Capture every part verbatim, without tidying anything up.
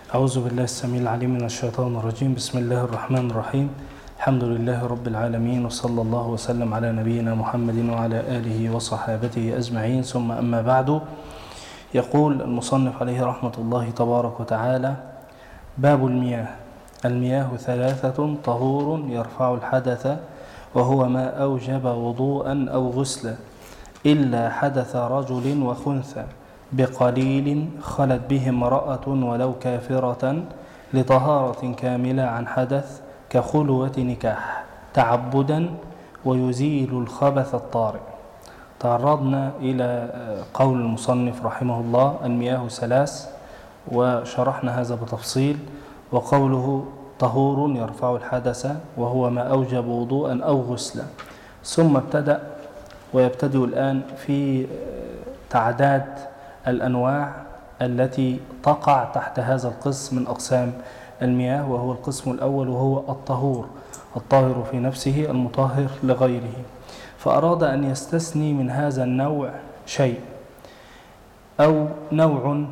أعوذ بالله السميع العليم من الشيطان الرجيم. بسم الله الرحمن الرحيم. الحمد لله رب العالمين، وصلى الله وسلم على نبينا محمد وعلى آله وصحابته أجمعين، ثم أما بعد. يقول المصنف عليه رحمة الله تبارك وتعالى: باب المياه. المياه ثلاثة: طهور يرفع الحدث وهو ما أوجب وضوءا أو غسلا، إلا حدث رجل وخنثى بقليل خلت به امرأة ولو كافرة، لطهارة كاملة عن حدث كخلوة نكاح، تعبدا ويزيل الخبث الطارئ. تعرضنا إلى قول المصنف رحمه الله: المياه ثلاث، وشرحنا هذا بتفصيل. وقوله طهور يرفع الحدث وهو ما أوجب وضوءا أو غسلا، ثم ابتدأ ويبتدئ الآن في تعداد الأنواع التي تقع تحت هذا القسم من أقسام المياه، وهو القسم الأول وهو الطهور، الطاهر في نفسه المطهر لغيره. فأراد أن يستثني من هذا النوع شيء، أو نوع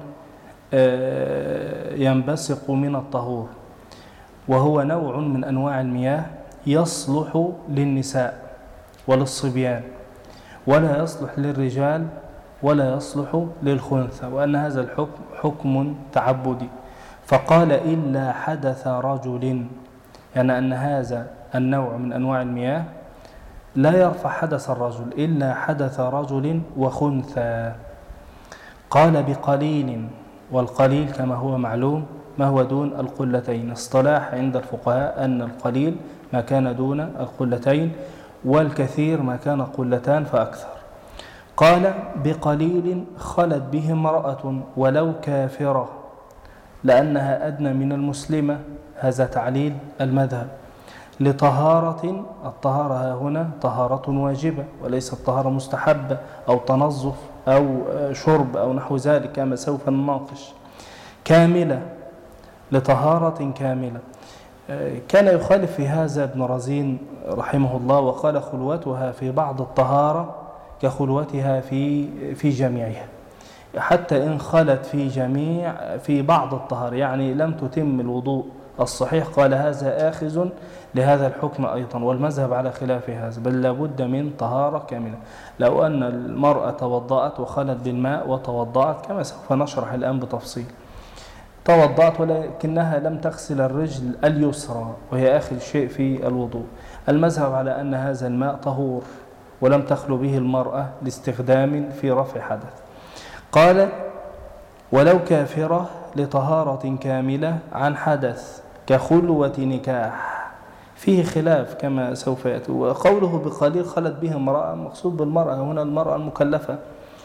ينبثق من الطهور، وهو نوع من أنواع المياه يصلح للنساء وللصبيان، ولا يصلح للرجال ولا يصلح للخنثى، وأن هذا الحكم حكم تعبدي. فقال: إلا حدث رجل، يعني أن هذا النوع من أنواع المياه لا يرفع حدث الرجل إلا حدث رجل وخنثى. قال: بقليل، والقليل كما هو معلوم ما هو دون القلتين. اصطلاح عند الفقهاء أن القليل ما كان دون القلتين، والكثير ما كان قلتان فأكثر. قال: بقليل خلت به امرأة ولو كافرة، لأنها أدنى من المسلمة. هذا تعليل المذهب. لطهارة، الطهارة هنا طهارة واجبة وليست طهارة مستحبة أو تنظف أو شرب أو نحو ذلك كما سوف نناقش. كاملة، لطهارة كاملة. كان يخالف في هذا ابن رزين رحمه الله، وقال: خلوتها في بعض الطهارة كخلوتها في في جميعها، حتى إن خلت في جميع في بعض الطهارة، يعني لم تتم الوضوء الصحيح. قال: هذا آخذ لهذا الحكم أيضا، والمذهب على خلاف هذا، بل لابد من طهارة كاملة. لو أن المرأة توضأت وخلت بالماء وتوضأت كما سوف نشرح الآن بتفصيل، توضأت ولكنها لم تغسل الرجل اليسرى وهي آخر شيء في الوضوء، المذهب على أن هذا الماء طهور ولم تخلو به المرأة لاستخدام في رفع حدث. قال: ولو كافرة، لطهارة كاملة عن حدث كخلوة نكاح. فيه خلاف كما سوف يأتي. وقوله بقليل خلت به امرأة، مقصود بالمرأة هنا المرأة المكلفة.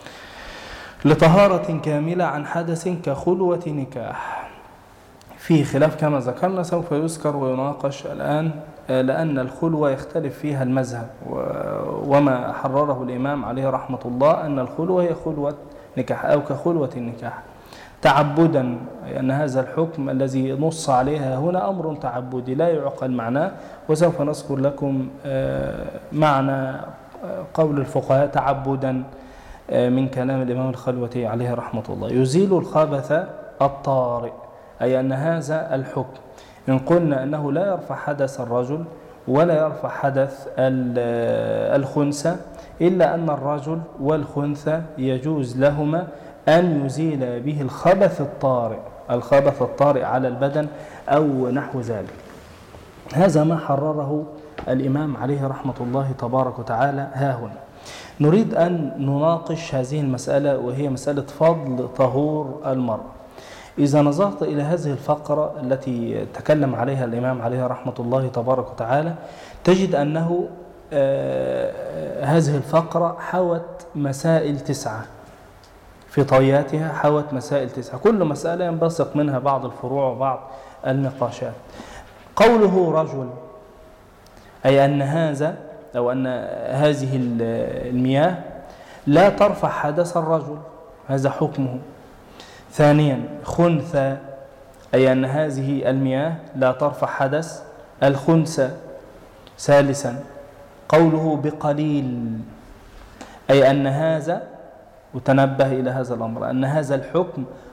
لطهارة كاملة عن حدث كخلوة نكاح، فيه خلاف كما ذكرنا، سوف يذكر ويناقش الآن، لأن الخلوة يختلف فيها المذهب. وما حرره الإمام عليه رحمة الله أن الخلوة هي خلوة نكاح أو كخلوة النكاح تعبدا، أن هذا الحكم الذي نص عليها هنا أمر تعبدي لا يعقل معناه. وسوف نذكر لكم معنى قول الفقهاء تعبدا من كلام الإمام الخلوتي عليه رحمة الله. يزيل الخبث الطارئ، أي أن هذا الحكم إن قلنا أنه لا يرفع حدث الرجل ولا يرفع حدث الخنثى، إلا أن الرجل والخنثى يجوز لهما أن يزيل به الخبث الطارئ، الخبث الطارئ على البدن أو نحو ذلك. هذا ما حرره الإمام عليه رحمة الله تبارك وتعالى. ها هنا نريد أن نناقش هذه المسألة، وهي مسألة فضل طهور المرأة. إذا نظرت إلى هذه الفقرة التي تكلم عليها الإمام عليه رحمة الله تبارك وتعالى، تجد أنه آه هذه الفقرة حوت مسائل تسعة، في طياتها حوت مسائل تسعة، كل مسألة ينبثق منها بعض الفروع وبعض النقاشات. قوله رجل، أي أن هذا أو أن هذه المياه لا ترفع حدث الرجل، هذا حكمه. ثانيا خنثى، أي أن هذه المياه لا ترفع حدث الخنثى. ثالثا قوله بقليل، أي أن هذا، وتنبه إلى هذا الأمر، أن هذا الحكم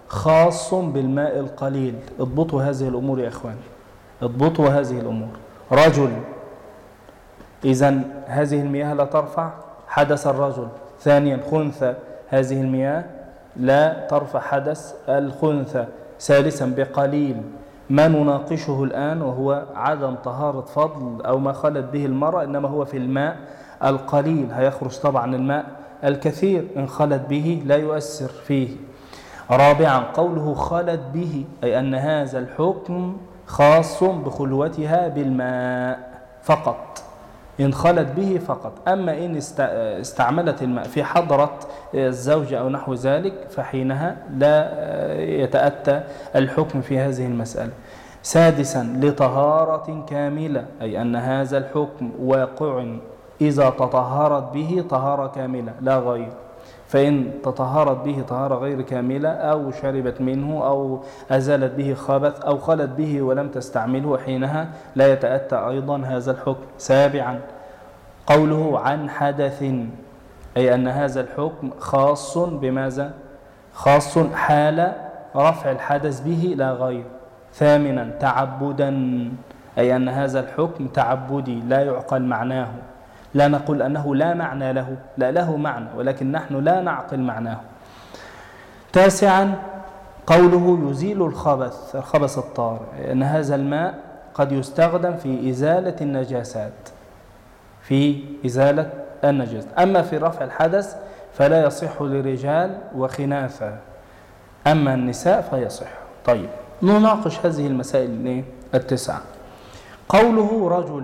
خاص بالماء القليل. اضبطوا هذه الأمور يا إخوان، اضبطوا هذه الأمور. رجل، إذن هذه المياه لا ترفع حدث الرجل. ثانيا خنثى، هذه المياه لا ترفع حدث الخنثى. ثالثا بقليل، ما نناقشه الآن وهو عدم طهارة فضل أو ما خلت به المرأة، إنما هو في الماء القليل. هيخرج طبعا الماء الكثير إن خلت به لا يؤثر فيه. رابعا قوله خلت به، أي أن هذا الحكم خاص بخلوتها بالماء فقط، إن خلت به فقط. أما إن استعملت الماء في حضرة الزوج أو نحو ذلك فحينها لا يتأتى الحكم في هذه المسألة. سادسا لطهارة كاملة، أي أن هذا الحكم واقع إذا تطهرت به طهارة كاملة لا غير. فإن تطهرت به طهارة غير كاملة أو شربت منه أو أزالت به خبث أو خلت به ولم تستعمله، حينها لا يتأتى أيضا هذا الحكم. سابعا قوله عن حدث، أي أن هذا الحكم خاص بماذا؟ خاص حال رفع الحدث به لا غير. ثامنا تعبدا، أي أن هذا الحكم تعبدي لا يعقل معناه. لا نقول أنه لا معنى له، لا له معنى، ولكن نحن لا نعقل معناه. تاسعا قوله يزيل الخبث، الخبث الطارئ، أن هذا الماء قد يستخدم في إزالة النجاسات، في إزالة النجاسات. أما في رفع الحدث فلا يصح للرجال وخناثة، أما النساء فيصح. طيب نناقش هذه المسائل التسعة. قوله رجل،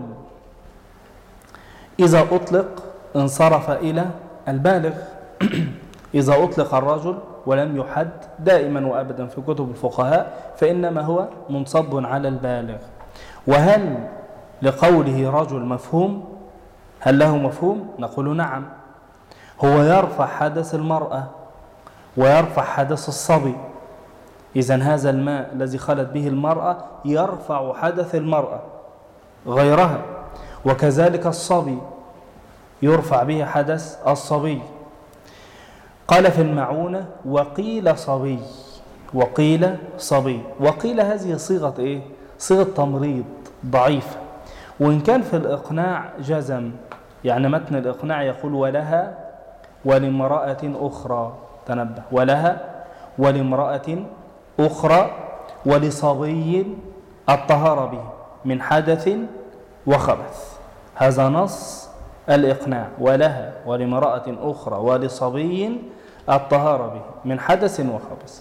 إذا أطلق انصرف إلى البالغ. إذا أطلق الرجل ولم يحد دائما وأبدا في كتب الفقهاء فإنما هو منصب على البالغ. وهل لقوله رجل مفهوم؟ هل له مفهوم؟ نقول نعم. هو يرفع حدث المرأة ويرفع حدث الصبي. إذن هذا الماء الذي خلت به المرأة يرفع حدث المرأة غيرها، وكذلك الصبي يرفع به حدث الصبي. قال في المعونة وقيل صبي، وقيل صبي. وقيل هذه صيغة إيه؟ صيغة تمريض ضعيفة، وإن كان في الإقناع جزم، يعني متن الإقناع يقول ولها ولامرأة أخرى، تنبه، ولها ولامرأة أخرى ولصبي الطهارة به من حدث وخبث. هذا نص الإقناع، ولها ولامرأة أخرى ولصبي الطهارة به من حدث وخبث.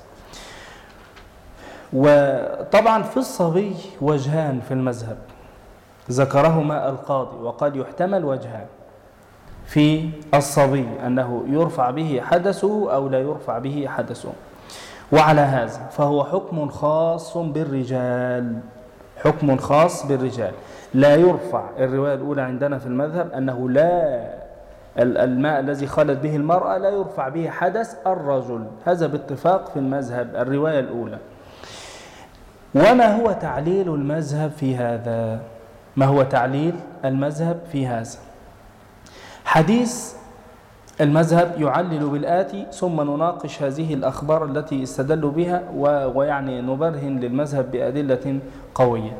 وطبعا في الصبي وجهان في المذهب ذكرهما القاضي، وقد يحتمل وجهان في الصبي أنه يرفع به حدثه أو لا يرفع به حدثه. وعلى هذا فهو حكم خاص بالرجال، حكم خاص بالرجال لا يرفع. الرواية الأولى عندنا في المذهب أنه لا الماء الذي خلت به المرأة لا يرفع به حدث الرجل، هذا باتفاق في المذهب، الرواية الأولى. وما هو تعليل المذهب في هذا؟ ما هو تعليل المذهب في هذا؟ حديث المذهب يعلل بالآتي، ثم نناقش هذه الأخبار التي استدلوا بها ويعني نبرهن للمذهب بأدلة قوية.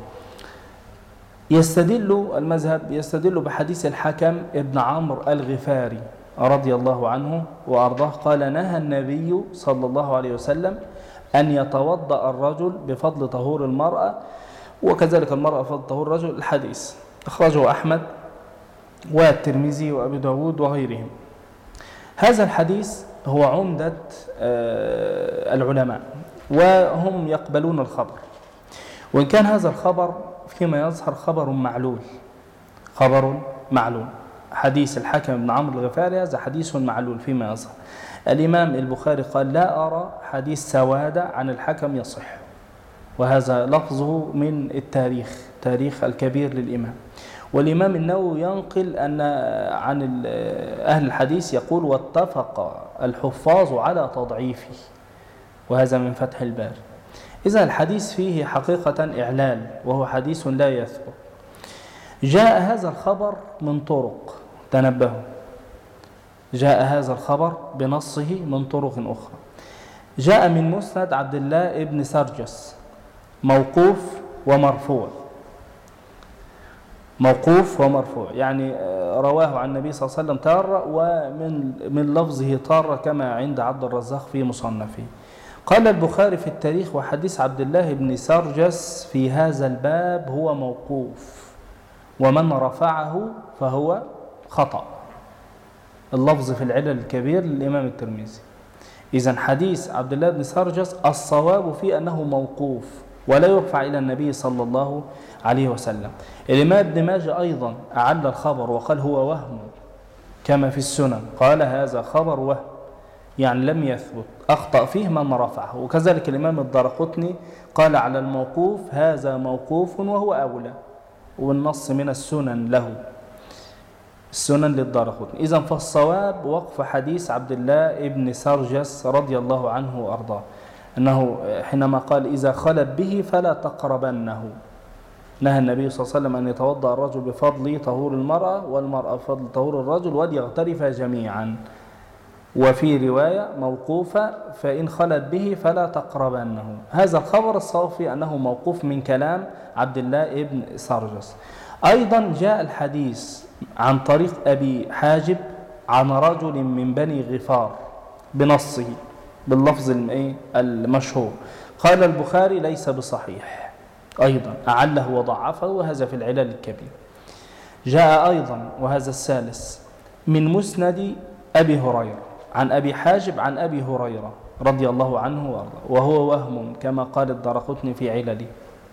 يستدل المذهب يستدل بحديث الحكم ابن عمرو الغفاري رضي الله عنه وأرضاه قال نهى النبي صلى الله عليه وسلم أن يتوضأ الرجل بفضل طهور المرأة وكذلك المرأة بفضل طهور الرجل. الحديث أخرجه أحمد والترمذي وأبي داود وغيرهم. هذا الحديث هو عمدة العلماء وهم يقبلون الخبر، وإن كان هذا الخبر فيما يظهر خبر معلول، خبر معلول. حديث الحكم بن عمرو الغفاري هذا حديث معلول فيما يظهر. الإمام البخاري قال لا أرى حديث سوادة عن الحكم يصح، وهذا لفظه من التاريخ، تاريخ الكبير للإمام. والإمام النووي ينقل أن عن أهل الحديث يقول واتفق الحفاظ على تضعيفه، وهذا من فتح الباري. إذا الحديث فيه حقيقة إعلال وهو حديث لا يثبت. جاء هذا الخبر من طرق، تنبهوا، جاء هذا الخبر بنصه من طرق أخرى. جاء من مسند عبد الله بن سرجس موقوف ومرفوع، موقوف ومرفوع يعني رواه عن النبي صلى الله عليه وسلم تارة ومن من لفظه تارة كما عند عبد الرزاق في مصنفه. قال البخاري في التاريخ: وحديث عبد الله بن سرجس في هذا الباب هو موقوف، ومن رفعه فهو خطأ. اللفظ في العلل الكبير للإمام الترمذي. إذن حديث عبد الله بن سرجس الصواب فيه أنه موقوف ولا يرفع إلى النبي صلى الله عليه وسلم. الإمام ابن ماجه أيضا أعل الخبر وقال هو وهم كما في السنن، قال هذا خبر وهم يعني لم يثبت، أخطأ فيه من رفعه. وكذلك الإمام الدارقطني قال على الموقوف هذا موقوف وهو أولى، والنص من السنن له، السنن للدارقطني. إذن فالصواب وقف حديث عبد الله بن سرجس رضي الله عنه وأرضاه، أنه حينما قال إذا خلت به فلا تقربنه، نهى النبي صلى الله عليه وسلم أن يتوضأ الرجل بفضل طهور المرأة والمرأة بفضل طهور الرجل وليغترفا جميعا. وفي رواية موقوفة فإن خلت به فلا تقربنه. هذا الخبر الصوفي أنه موقوف من كلام عبد الله بن سرجس. أيضا جاء الحديث عن طريق أبي حاجب عن رجل من بني غفار بنصه باللفظ المشهور. قال البخاري ليس بصحيح، أيضا أعله وضعفه، وهذا في العلل الكبير. جاء أيضا وهذا الثالث من مسند أبي هريرة عن أبي حاجب عن أبي هريرة رضي الله عنه وارضاه، وهو وهم كما قال الدارقطني في علله.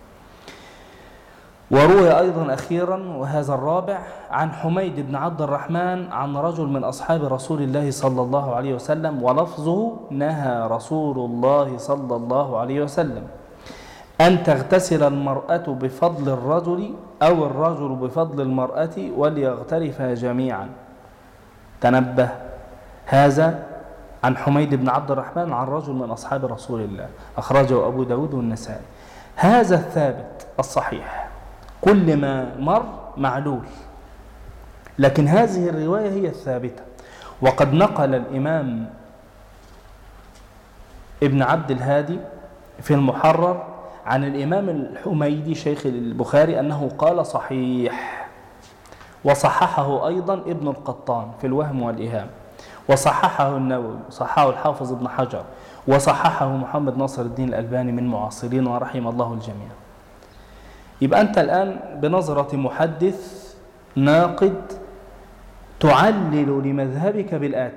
وروي أيضا أخيرا وهذا الرابع عن حميد بن عبد الرحمن عن رجل من أصحاب رسول الله صلى الله عليه وسلم، ولفظه نهى رسول الله صلى الله عليه وسلم أن تغتسل المرأة بفضل الرجل أو الرجل بفضل المرأة وليغترفا جميعا. تنبه، هذا عن حميد بن عبد الرحمن عن رجل من أصحاب رسول الله، أخرجه أبو داود والنسائي. هذا الثابت الصحيح، كل ما مر معلول، لكن هذه الرواية هي الثابتة. وقد نقل الإمام ابن عبد الهادي في المحرر عن الإمام الحميدي شيخ البخاري أنه قال صحيح، وصححه أيضا ابن القطان في الوهم والإيهام، وصححه النووي، صححه الحافظ ابن حجر، وصححه محمد ناصر الدين الألباني من معاصرين ورحم الله الجميع. يبقى أنت الآن بنظرة محدث ناقد تعلل لمذهبك بالآتي.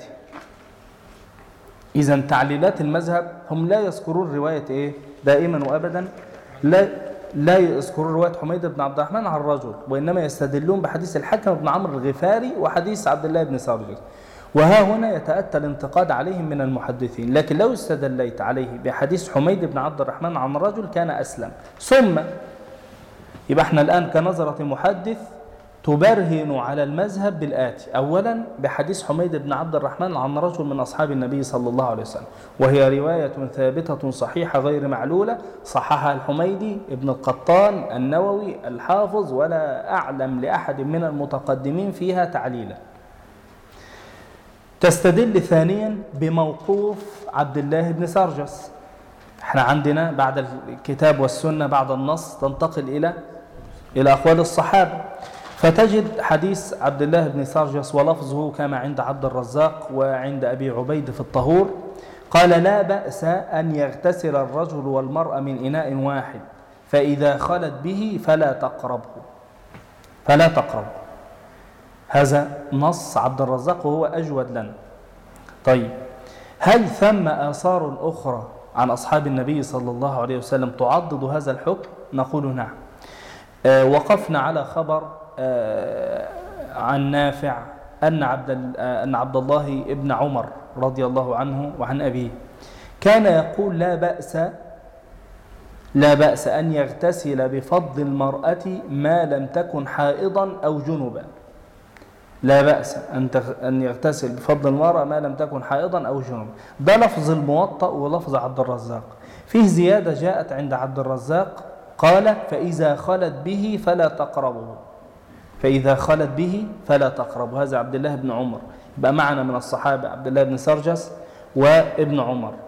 إذا تعليلات المذهب هم لا يذكرون رواية إيه؟ دائما وأبدا لا لا يذكرون رواية حميد بن عبد الرحمن عن الرجل، وإنما يستدلون بحديث الحكم بن عمرو الغفاري وحديث عبد الله بن سرجس. وها هنا يتأتى الانتقاد عليهم من المحدثين، لكن لو استدليت عليه بحديث حميد بن عبد الرحمن عن رجل كان أسلم. ثم يبقى احنا الآن كنظرة محدث تبرهن على المذهب بالآتي: أولا بحديث حميد بن عبد الرحمن عن رجل من أصحاب النبي صلى الله عليه وسلم، وهي رواية ثابتة صحيحة غير معلولة، صححها الحميدي، ابن القطان، النووي، الحافظ، ولا أعلم لأحد من المتقدمين فيها تعليلا. تستدل ثانيا بموقوف عبد الله بن سرجس. احنا عندنا بعد الكتاب والسنة بعد النص تنتقل إلى إلى أقوال الصحابة، فتجد حديث عبد الله بن سرجس ولفظه كما عند عبد الرزاق وعند أبي عبيد في الطهور. قال: لا بأس أن يغتسل الرجل والمرأة من إناء واحد، فإذا خلت به فلا تقربه فلا تقربه. هذا نص عبد الرزاق وهو أجود لنا. طيب، هل ثم آثار أخرى عن أصحاب النبي صلى الله عليه وسلم تعضد هذا الحكم؟ نقول نعم. آه وقفنا على خبر آه عن نافع أن عبد, آه أن عبد الله ابن عمر رضي الله عنه وعن أبيه كان يقول: لا بأس لا بأس أن يغتسل بفضل المرأة ما لم تكن حائضا أو جنبا. لا بأس أن يغتسل بفضل المرأة ما لم تكن حائضا أو جنبا. ده لفظ الموطأ ولفظ عبد الرزاق. فيه زيادة جاءت عند عبد الرزاق قال: فإذا خلت به فلا تقربه فإذا خلت به فلا تقربه. هذا عبد الله بن عمر. يبقى معنا من الصحابة عبد الله بن سرجس وابن عمر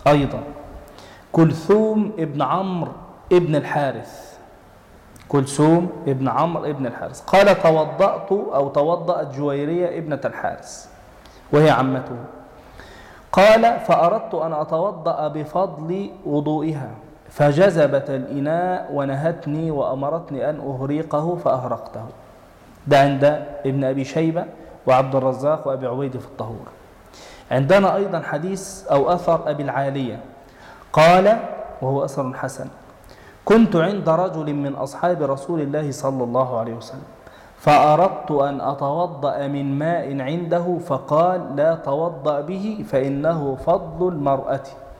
أيضا كلثوم ابن عمرو ابن الحارث، كلثوم ابن عمرو ابن الحارث قال توضأت أو توضأت جويرية ابنة الحارث وهي عمته، قال فأردت أن أتوضأ بفضل وضوئها فجذبت الإناء ونهتني وأمرتني أن أهريقه فأهرقته. ده عند ابن أبي شيبة وعبد الرزاق وأبي عبيد في الطهور. عندنا أيضا حديث أو أثر أبي العالية قال وهو أثر حسن: كنت عند رجل من أصحاب رسول الله صلى الله عليه وسلم فأردت أن أتوضأ من ماء عنده فقال لا توضأ به فإنه فضل المرأة،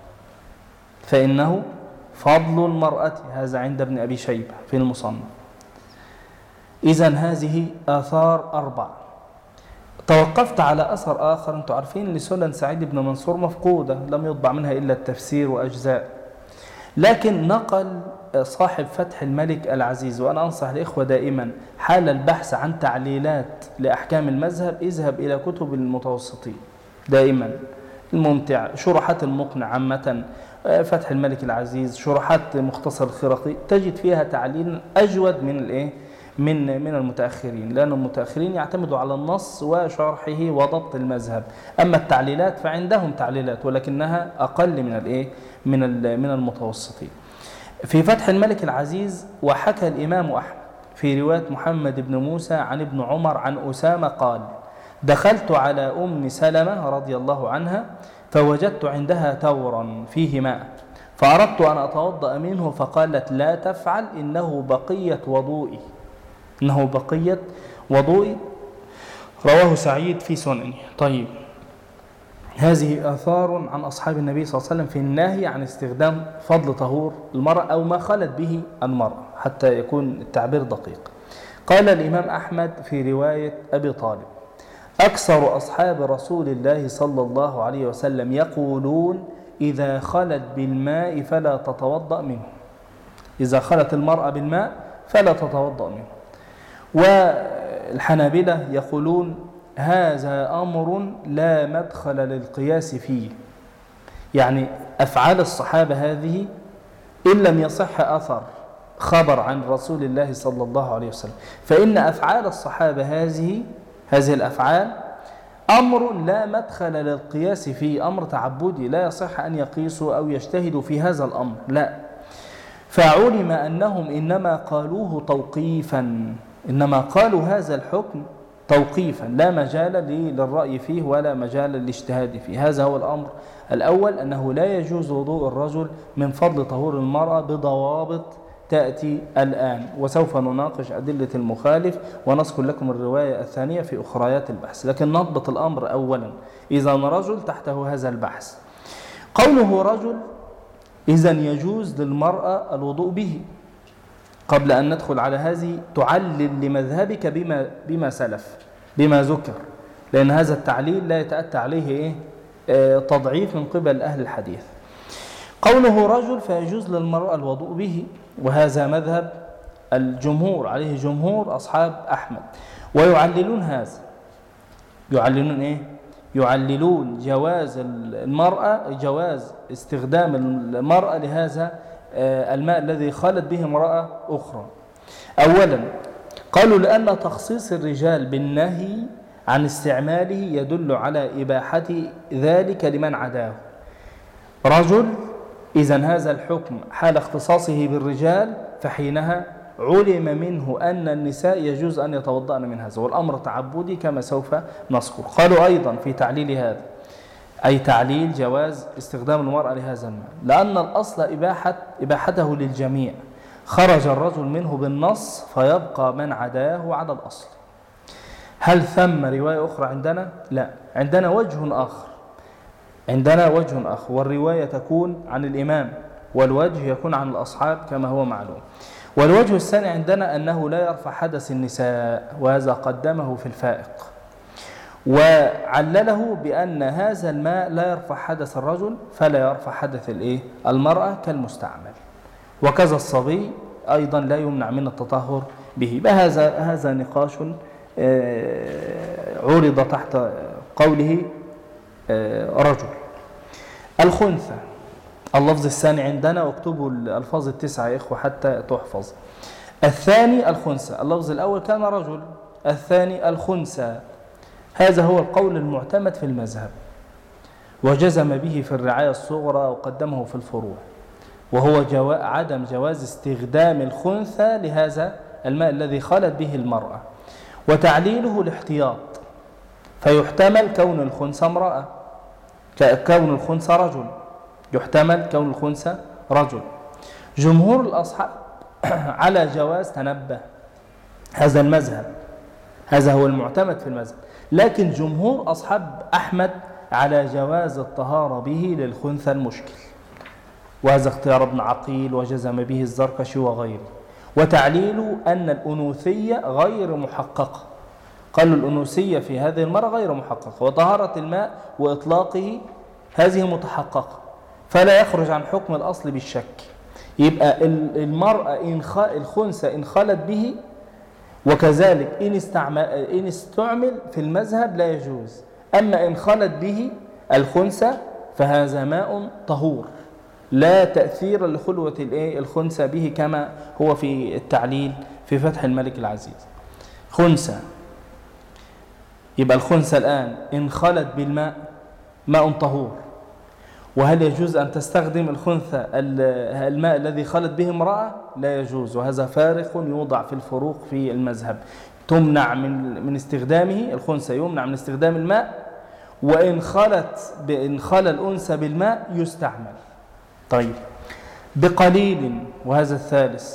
فإنه فضل المرأة. هذا عند ابن أبي شيبة في المصنف. إذن هذه آثار أربع. توقفت على أثر آخر. أنتم عارفين لسنن سعيد بن منصور مفقودة، لم يطبع منها إلا التفسير وأجزاء، لكن نقل صاحب فتح الملك العزيز. وأنا أنصح الإخوة دائما حال البحث عن تعليلات لأحكام المذهب اذهب إلى كتب المتوسطين دائما الممتع، شروحات المقنع عامة، فتح الملك العزيز، شروحات مختصر الخرقي، تجد فيها تعليل أجود من الإيه؟ من من المتأخرين، لأن المتأخرين يعتمدوا على النص وشرحه وضبط المذهب، أما التعليلات فعندهم تعليلات ولكنها أقل من الإيه؟ من من المتوسطين. في فتح الملك العزيز وحكى الإمام أحمد في رواية محمد بن موسى عن ابن عمر عن أسامة قال: دخلت على أم سلمة رضي الله عنها فوجدت عندها تورا فيه ماء فأردت أن أتوضأ منه فقالت لا تفعل إنه بقية وضوئي، إنه بقية وضوئي. رواه سعيد في سننه. طيب، هذه آثار عن أصحاب النبي صلى الله عليه وسلم في النهي عن استخدام فضل طهور المرأة أو ما خلت به المرأة حتى يكون التعبير دقيق. قال الإمام أحمد في رواية أبي طالب: أكثر أصحاب رسول الله صلى الله عليه وسلم يقولون إذا خلت بالماء فلا تتوضأ منه، إذا خلت المرأة بالماء فلا تتوضأ منه. والحنابلة يقولون هذا أمر لا مدخل للقياس فيه، يعني أفعال الصحابة هذه إن لم يصح أثر خبر عن رسول الله صلى الله عليه وسلم فإن أفعال الصحابة هذه هذه الأفعال أمر لا مدخل للقياس فيه، أمر تعبدي لا يصح أن يقيسوا أو يجتهدوا في هذا الأمر، لا. فعلم أنهم إنما قالوه توقيفا، إنما قالوا هذا الحكم توقيفا لا مجال للرأي فيه ولا مجال للاجتهاد فيه. هذا هو الأمر الأول، أنه لا يجوز وضوء الرجل من فضل طهور المرأة بضوابط تأتي الآن، وسوف نناقش أدلة المخالف ونذكر لكم الرواية الثانية في أخريات البحث، لكن نضبط الأمر أولا. إذا رجل تحته هذا البحث. قوله رجل إذن يجوز للمرأة الوضوء به. قبل أن ندخل على هذه تعلل لمذهبك بما, بما سلف بما ذكر، لأن هذا التعليل لا يتأتى عليه إيه؟ آه تضعيف من قبل أهل الحديث. قوله رجل فيجوز للمرأة الوضوء به، وهذا مذهب الجمهور، عليه جمهور أصحاب أحمد. ويعللون هذا، يعللون إيه؟ يعللون جواز المرأة، جواز استخدام المرأة لهذا الماء الذي خلت به امرأة أخرى. أولا قالوا لأن تخصيص الرجال بالنهي عن استعماله يدل على إباحة ذلك لمن عداه. رجل، إذن هذا الحكم حال اختصاصه بالرجال فحينها علم منه أن النساء يجوز أن يتوضأن من هذا، والأمر تعبدي كما سوف نذكر. قالوا أيضا في تعليل هذا، أي تعليل جواز استخدام المرأة لهذا الماء، لأن الأصل إباحة إباحته للجميع، خرج الرجل منه بالنص فيبقى من عداه على الأصل. هل ثم رواية أخرى عندنا؟ لا، عندنا وجه آخر، عندنا وجه آخر، والرواية تكون عن الإمام والوجه يكون عن الأصحاب كما هو معلوم. والوجه الثاني عندنا أنه لا يرفع حدث النساء، وهذا قدمه في الفائق، وعلله بأن هذا الماء لا يرفع حدث الرجل فلا يرفع حدث الإيه؟ المرأة كالمستعمل، وكذا الصبي أيضا لا يمنع من التطهر به. بهذا هذا نقاش عرض تحت قوله رجل. الخنثى اللفظ الثاني عندنا، واكتبوا الألفاظ التسعة يا إخوة حتى تحفظ. الثاني الخنثى، اللفظ الأول كان رجل، الثاني الخنثى. هذا هو القول المعتمد في المذهب، وجزم به في الرعاية الصغرى وقدمه في الفروع، وهو جو... عدم جواز استخدام الخنثى لهذا الماء الذي خلت به المرأة، وتعليله الاحتياط، فيحتمل كون الخنثى امرأة، كون الخنثى رجل، يحتمل كون الخنثى رجل. جمهور الأصحاب على جواز، تنبه، هذا المذهب، هذا هو المعتمد في المذهب، لكن جمهور أصحاب أحمد على جواز الطهارة به للخنثى المشكل، وهذا اختيار ابن عقيل وجزم به الزركشي وغيره. وتعليل أن الأنوثية غير محققة، قالوا الأنوثية في هذه المرة غير محققة، وطهارة الماء وإطلاقه هذه متحققة، فلا يخرج عن حكم الأصل بالشك. يبقى المرأة إن خ... الخنثى إن خلت به، وكذلك إن, استعمل... إن استعمل في المذهب لا يجوز. أما إن خلت به الخنثى فهذا ماء طهور، لا تأثير لخلوة الخنثى به، كما هو في التعليل في فتح الملك العزيز. خنثى، يبقى الخنثى الآن إن خلت بالماء ماء طهور، وهل يجوز أن تستخدم الخنثى الماء الذي خلت به امرأة؟ لا يجوز، وهذا فارق يوضع في الفروق في المذهب. تمنع من من استخدامه، الخنثى يمنع من استخدام الماء، وإن خلت إن خل الأنثى بالماء يستعمل. طيب، بقليل، وهذا الثالث،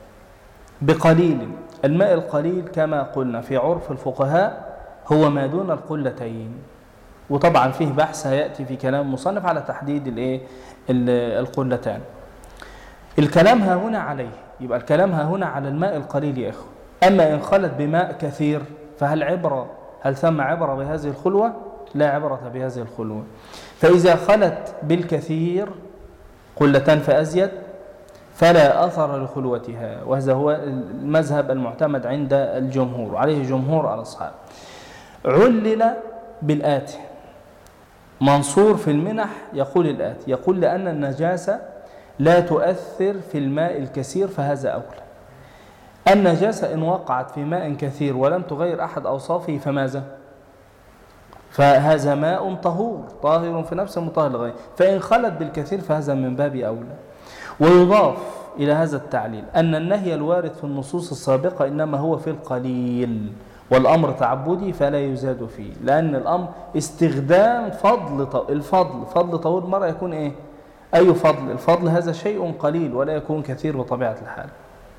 بقليل. الماء القليل كما قلنا في عرف الفقهاء هو ما دون القلتين، وطبعا فيه بحث هيأتي في كلام مصنف على تحديد الايه القلتان. الكلام ها هنا عليه، يبقى الكلام ها هنا على الماء القليل يا اخوه. اما ان خلت بماء كثير فهل عبره هل ثم عبره بهذه الخلوه؟ لا عبره بهذه الخلوه. فاذا خلت بالكثير قلتان فازيد فلا اثر لخلوتها، وهذا هو المذهب المعتمد عند الجمهور، عليه جمهور الاصحاب. علل بالآتي، منصور في المنح يقول الآتي، يقول لأن النجاسة لا تؤثر في الماء الكثير فهذا أولى. النجاسة إن وقعت في ماء كثير ولم تغير أحد أوصافه فماذا؟ فهذا ماء طهور، طاهر في نفسه مطهر لغيره، فإن خلت بالكثير فهذا من باب أولى. ويضاف إلى هذا التعليل أن النهي الوارد في النصوص السابقة إنما هو في القليل، والأمر تعبدي فلا يزاد فيه، لأن الأمر استخدام فضل طو... الفضل فضل طول المرأة يكون إيه؟ أي فضل؟ الفضل هذا شيء قليل ولا يكون كثير بطبيعة الحال.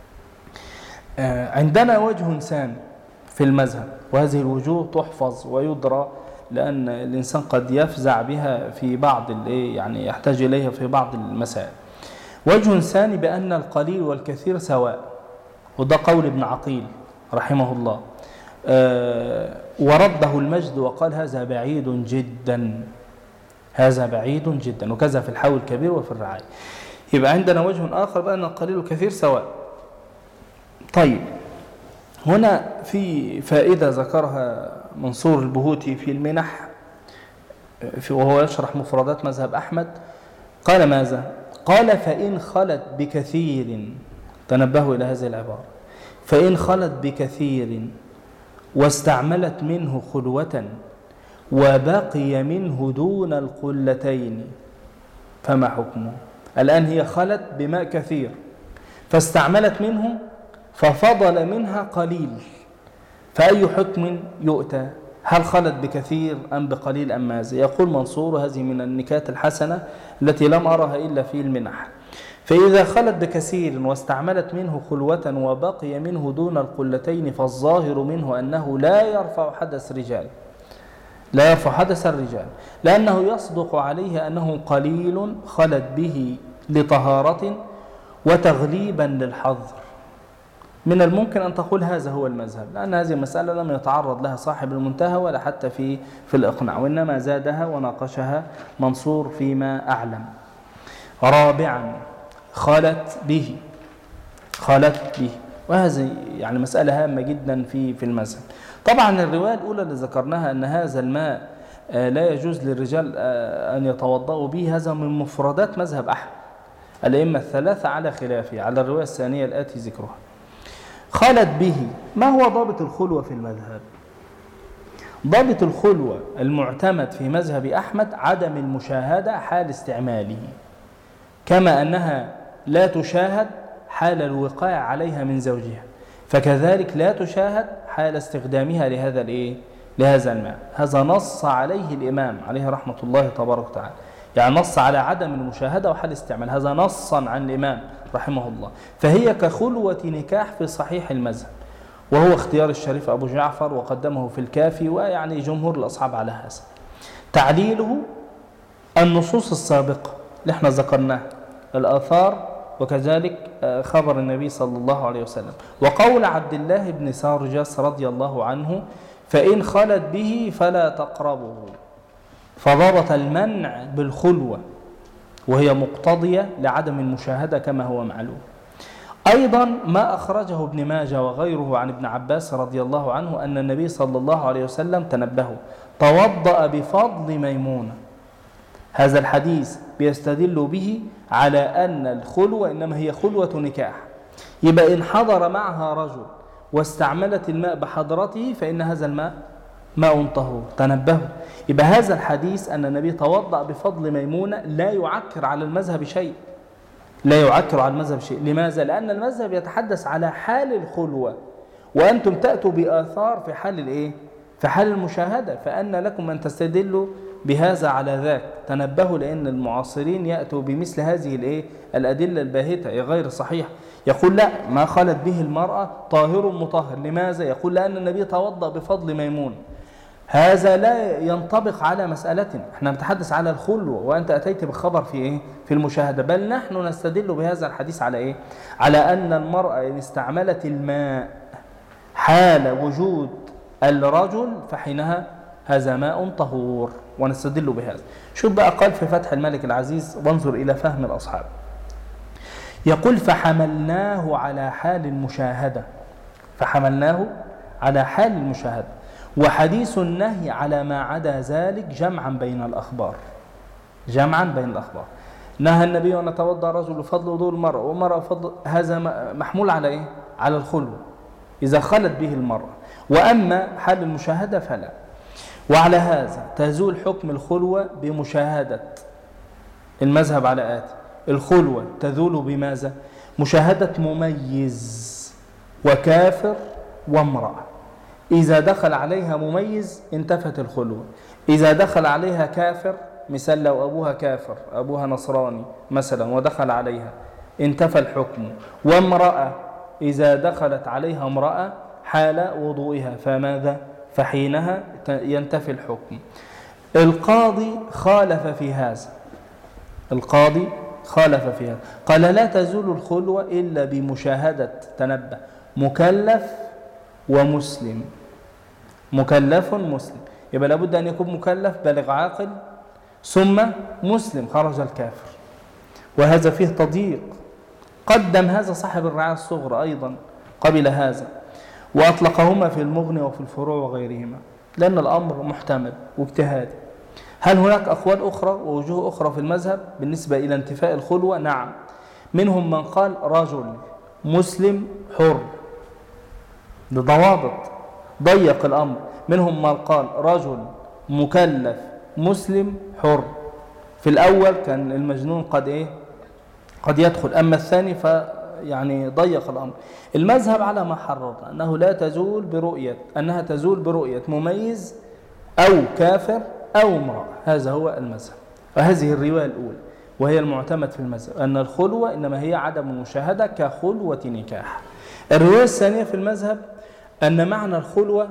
آه عندنا وجه ثاني في المذهب، وهذه الوجوه تحفظ ويدرى، لأن الإنسان قد يفزع بها في بعض الإيه، يعني يحتاج إليها في بعض المسائل. وجه ثاني بأن القليل والكثير سواء، وده قول ابن عقيل رحمه الله. آه ورده المجد وقال هذا بعيد جدا، هذا بعيد جدا، وكذا في الحول الكبير وفي الرعاية. يبقى عندنا وجه آخر بأن القليل والكثير سواء. طيب، هنا في فائدة ذكرها منصور البهوتي في المنح وهو يشرح مفردات مذهب أحمد. قال ماذا؟ قال فإن خلت بكثير، تنبهوا إلى هذه العبارة، فإن خلت بكثير واستعملت منه خلوة وبقي منه دون القلتين فما حكمه؟ الآن هي خلت بماء كثير فاستعملت منه ففضل منها قليل، فأي حكم يؤتى؟ هل خلت بكثير أم بقليل أم ماذا؟ يقول منصور هذه من النكات الحسنة التي لم أرها إلا في المنح. فإذا خلت بكثير واستعملت منه خلوة وبقي منه دون القلتين فالظاهر منه أنه لا يرفع حدث رجال، لا يرفع حدث الرجال، لأنه يصدق عليه أنه قليل خلت به لطهارة وتغليبا للحظر. من الممكن أن تقول هذا هو المذهب، لأن هذه المسألة لم يتعرض لها صاحب المنتهى ولا حتى في في الإقناع، وإنما زادها وناقشها منصور فيما أعلم. رابعا، خلت به، خلت به، وهذه يعني مسألة هامة جدا في في المذهب. طبعا الرواية الأولى اللي ذكرناها أن هذا الماء لا يجوز للرجال أن يتوضأوا به. هذا من مفردات مذهب أحمد. الأئمة الثلاثة على خلافه على الرواية الثانية الآتي ذكرها. خلت به. ما هو ضابط الخلوة في المذهب؟ ضابط الخلوة المعتمد في مذهب أحمد عدم المشاهدة حال استعماله، كما أنها لا تشاهد حال الوقاع عليها من زوجها، فكذلك لا تشاهد حال استخدامها لهذا الإيه؟ لهذا الماء. هذا نص عليه الإمام عليه رحمة الله تبارك وتعالى، يعني نص على عدم المشاهدة وحال الاستعمال، هذا نصا عن الإمام رحمه الله. فهي كخلوة نكاح في صحيح المذهب، وهو اختيار الشريف أبو جعفر وقدمه في الكافي، ويعني جمهور الأصحاب على هذا. تعليله النصوص السابقة اللي احنا ذكرناها، الآثار، وكذلك خبر النبي صلى الله عليه وسلم، وقول عبد الله بن سارجس رضي الله عنه: فإن خلت به فلا تقربه. فضبط المنع بالخلوة، وهي مقتضية لعدم المشاهدة كما هو معلوم. أيضا ما أخرجه ابن ماجه وغيره عن ابن عباس رضي الله عنه أن النبي صلى الله عليه وسلم تنبهوا توضأ بفضل ميمونة. هذا الحديث بيستدل به على أن الخلوة إنما هي خلوة نكاح. يبقى إن حضر معها رجل واستعملت الماء بحضرته فإن هذا الماء ماء طهور. تنبهوا. يبقى هذا الحديث أن النبي توضأ بفضل ميمونة لا يعكر على المذهب شيء، لا يعكر على المذهب شيء. لماذا؟ لأن المذهب يتحدث على حال الخلوة، وأنتم تأتوا بآثار في حال الإيه؟ في حال المشاهدة، فأن لكم أن تستدلوا بهذا على ذاك. تنبهوا، لأن المعاصرين يأتوا بمثل هذه الإيه؟ الأدلة الباهتة غير صحيحة. يقول لا، ما خلت به المرأة طاهر مطهر. لماذا؟ يقول لأن النبي توضأ بفضل ميمون. هذا لا ينطبق على مسألتنا، احنا نتحدث على الخلوة، وأنت أتيت بالخبر في إيه؟ في المشاهدة. بل نحن نستدل بهذا الحديث على إيه؟ على أن المرأة إن استعملت الماء حال وجود الرجل فحينها هذا ماء طهور، ونستدل بهذا. شوف بقى قال في فتح الملك العزيز، وانظر إلى فهم الأصحاب. يقول: فحملناه على حال المشاهدة، فحملناه على حال المشاهدة، وحديث النهي على ما عدا ذلك جمعا بين الأخبار، جمعا بين الأخبار. نهى النبي أن يتوضأ رجل فضل وضوء المرأة ومرأة فضل، هذا محمول على إيه؟ على الخلوة إذا خلت به المرأة، وأما حال المشاهدة فلا. وعلى هذا تزول حكم الخلوة بمشاهدة. المذهب على آتي: الخلوة تزول بماذا؟ مشاهدة مميز وكافر وامرأة. إذا دخل عليها مميز انتفت الخلوة، إذا دخل عليها كافر، مثال لو أبوها كافر، أبوها نصراني مثلا ودخل عليها، انتفى الحكم. وامرأة إذا دخلت عليها امرأة حال وضوئها فماذا؟ فحينها ينتفي الحكم. القاضي خالف في هذا، القاضي خالف في هذا، قال: لا تزول الخلوة إلا بمشاهدة، تنبه، مكلف ومسلم. مكلف مسلم، يبقى لابد أن يكون مكلف بالغ عاقل، ثم مسلم خرج الكافر، وهذا فيه تضييق. قدم هذا صاحب الرعاية الصغرى أيضا، قبل هذا، وأطلقهما في المغني وفي الفروع وغيرهما، لأن الأمر محتمل واجتهادي. هل هناك أقوال أخرى ووجوه أخرى في المذهب بالنسبة إلى انتفاء الخلوة؟ نعم، منهم من قال رجل مسلم حر، بضوابط، ضيق الأمر. منهم من قال رجل مكلف مسلم حر. في الأول كان المجنون قد إيه؟ قد يدخل، أما الثاني فيعني ضيق الأمر. المذهب على ما حرر أنه لا تزول برؤية، أنها تزول برؤية مميز أو كافر أو امرأة، هذا هو المذهب. وهذه الرواية الأولى وهي المعتمد في المذهب، أن الخلوة إنما هي عدم المشاهدة كخلوة نكاح. الرواية الثانية في المذهب أن معنى الخلوة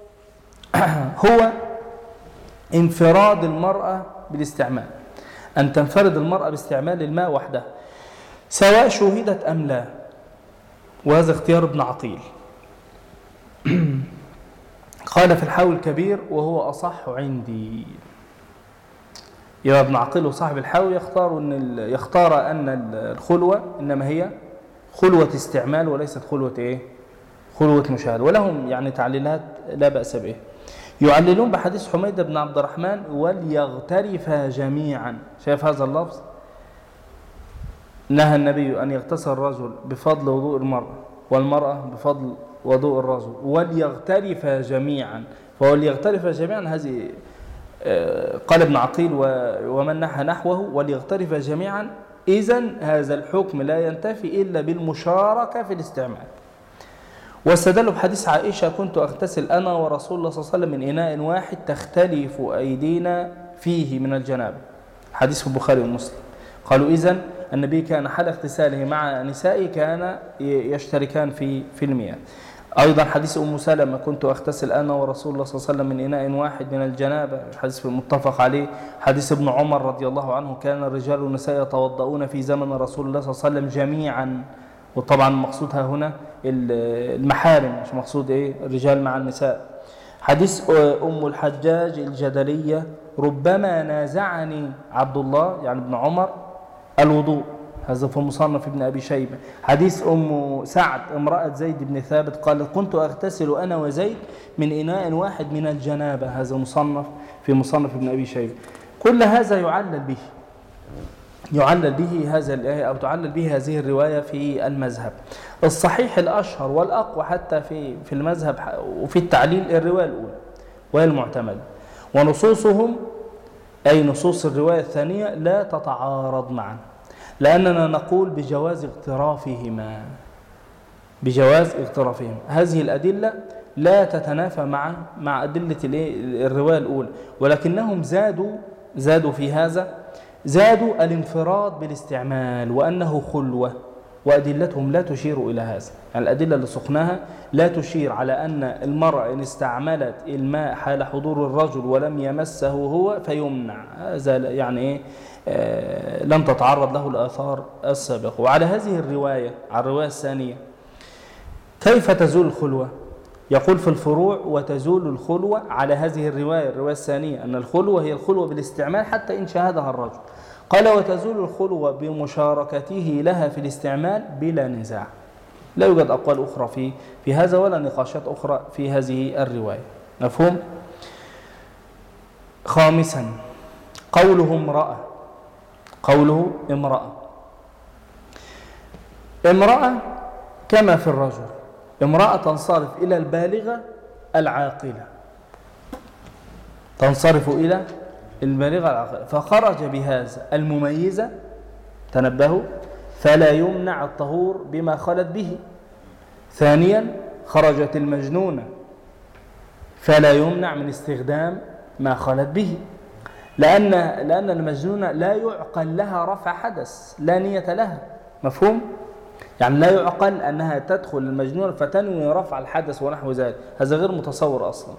هو انفراد المرأة بالاستعمال، أن تنفرد المرأة باستعمال الماء وحدها سواء شهدت أم لا، وهذا اختيار ابن عقيل. قال في الحاوي الكبير وهو أصح عندي. يا ابن عقيل وصاحب الحاوي يختار أن يختار أن الخلوة إنما هي خلوة استعمال وليست خلوة إيه؟ خلوة مشاهدة، ولهم يعني تعليلات لا بأس به. يعللون بحديث حميد بن عبد الرحمن وليغترفا جميعا. شايف هذا اللفظ؟ نهى النبي أن يغتسل الرجل بفضل وضوء المرأة والمرأة بفضل وضوء الرجل، وليغترفا جميعا. فوليغترفا جميعا هذه قال ابن عقيل ومن نحى نحوه وليغترفا جميعا، إذن هذا الحكم لا ينتفي إلا بالمشاركة في الاستعمال. واستدلوا بحديث عائشة كنت أغتسل أنا ورسول الله صلى الله عليه وسلم من إناء واحد تختلف أيدينا فيه من الجنابة، حديث البخاري ومسلم. قالوا إذن النبي كان حال اغتساله مع نسائه كان يشتركان في في المياه. أيضا حديث أم سلمة كنت أغتسل أنا ورسول الله صلى الله عليه وسلم من إناء واحد من الجنابة، حديث متفق عليه. حديث ابن عمر رضي الله عنه كان الرجال والنساء يتوضؤون في زمن رسول الله صلى الله عليه وسلم جميعا، وطبعا مقصودها هنا المحارم، مش مقصود إيه الرجال مع النساء. حديث أم الحجاج الجدلية ربما نازعني عبد الله يعني ابن عمر الوضوء، هذا في مصنف ابن أبي شيبة. حديث أم سعد امرأة زيد بن ثابت قالت كنت أغتسل أنا وزيد من إناء واحد من الجنابة، هذا مصنف في مصنف ابن أبي شيبة. كل هذا يعلل به يعلل به هذا الآية أو تعلل به هذه الرواية في المذهب. الصحيح الأشهر والأقوى حتى في في المذهب وفي التعليل الرواية الأولى وهي المعتمدة، ونصوصهم أي نصوص الرواية الثانية لا تتعارض معا، لأننا نقول بجواز اغترافهما بجواز اغترافهما. هذه الأدلة لا تتنافى مع مع أدلة الرواية الأولى، ولكنهم زادوا زادوا في هذا زادوا الانفراد بالاستعمال وأنه خلوة، وأدلتهم لا تشير إلى هذا. يعني الأدلة اللي سقناها لا تشير على أن المرأة إن استعملت الماء حال حضور الرجل ولم يمسه هو فيمنع، هذا يعني إيه آه لم تتعرض له الآثار السابقة. وعلى هذه الرواية على الرواية الثانية كيف تزول الخلوة؟ يقول في الفروع وتزول الخلوة على هذه الرواية الرواية الثانية أن الخلوة هي الخلوة بالاستعمال حتى إن شاهدها الرجل. قال وتزول الخلوة بمشاركته لها في الاستعمال بلا نزاع. لا يوجد أقوال أخرى في في هذا ولا نقاشات أخرى في هذه الرواية. مفهوم؟ خامسا قوله امرأة قوله امرأة امرأة كما في الرجل، امرأة تنصرف إلى البالغة العاقلة تنصرف إلى البالغة العاقلة فخرج بهذا المميزة، تنبهوا، فلا يمنع الطهور بما خلت به. ثانيا خرجت المجنونة فلا يمنع من استخدام ما خلت به، لأن لأن المجنونة لا يعقل لها رفع حدث، لا نية لها. مفهوم؟ يعني لا يعقل أنها تدخل المجنونة فتنوي رفع الحدث ونحو ذلك، هذا غير متصور أصلا.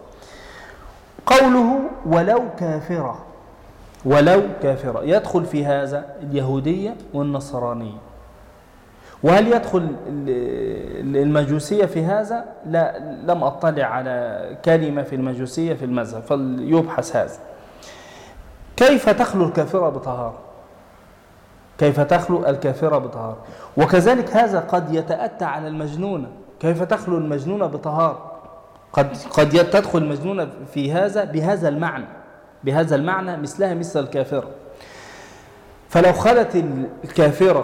قوله ولو كافرة ولو كافرة يدخل في هذا اليهودية والنصرانية. وهل يدخل المجوسية في هذا؟ لا، لم أطلع على كلمة في المجوسية في المذهب فليبحث هذا. كيف تخلو الكافرة بطهارة؟ كيف تخلو الكافرة بطهارة؟ وكذلك هذا قد يتأتى على المجنونة، كيف تخلو المجنونة بطهارة؟ قد قد تدخل المجنونة في هذا بهذا المعنى بهذا المعنى مثلها مثل الكافرة. فلو خلت الكافرة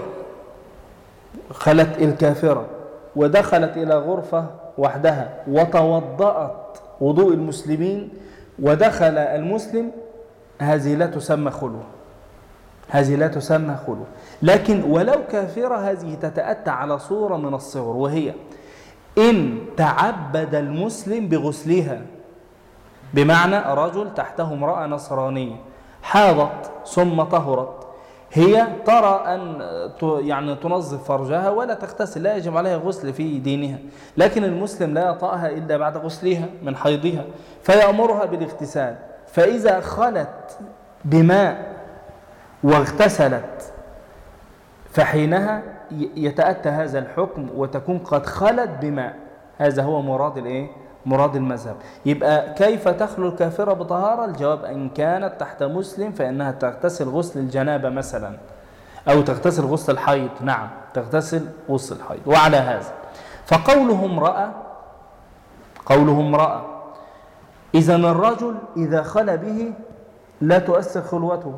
خلت الكافرة ودخلت إلى غرفة وحدها وتوضأت وضوء المسلمين ودخل المسلم، هذه لا تسمى خلوة هذه لا تسمى خلوة. لكن ولو كافرة هذه تتأتى على صورة من الصور، وهي إن تعبد المسلم بغسلها، بمعنى رجل تحته امرأة نصرانية حاضت ثم طهرت، هي ترى أن يعني تنظف فرجها ولا تغتسل، لا يجب عليها غسل في دينها، لكن المسلم لا يطأها إلا بعد غسلها من حيضها فيأمرها بالاغتسال. فإذا خلت بماء واغتسلت فحينها يتأتى هذا الحكم وتكون قد خلت بماء. هذا هو مراد الايه؟ مراد المذهب. يبقى كيف تخلو الكافرة بطهارة؟ الجواب إن كانت تحت مسلم فإنها تغتسل غسل الجنابة مثلا، أو تغتسل غسل الحيض. نعم، تغتسل غسل الحيض. وعلى هذا فقوله امرأة قوله امرأة إذن الرجل إذا خلى به لا تؤثر خلوته.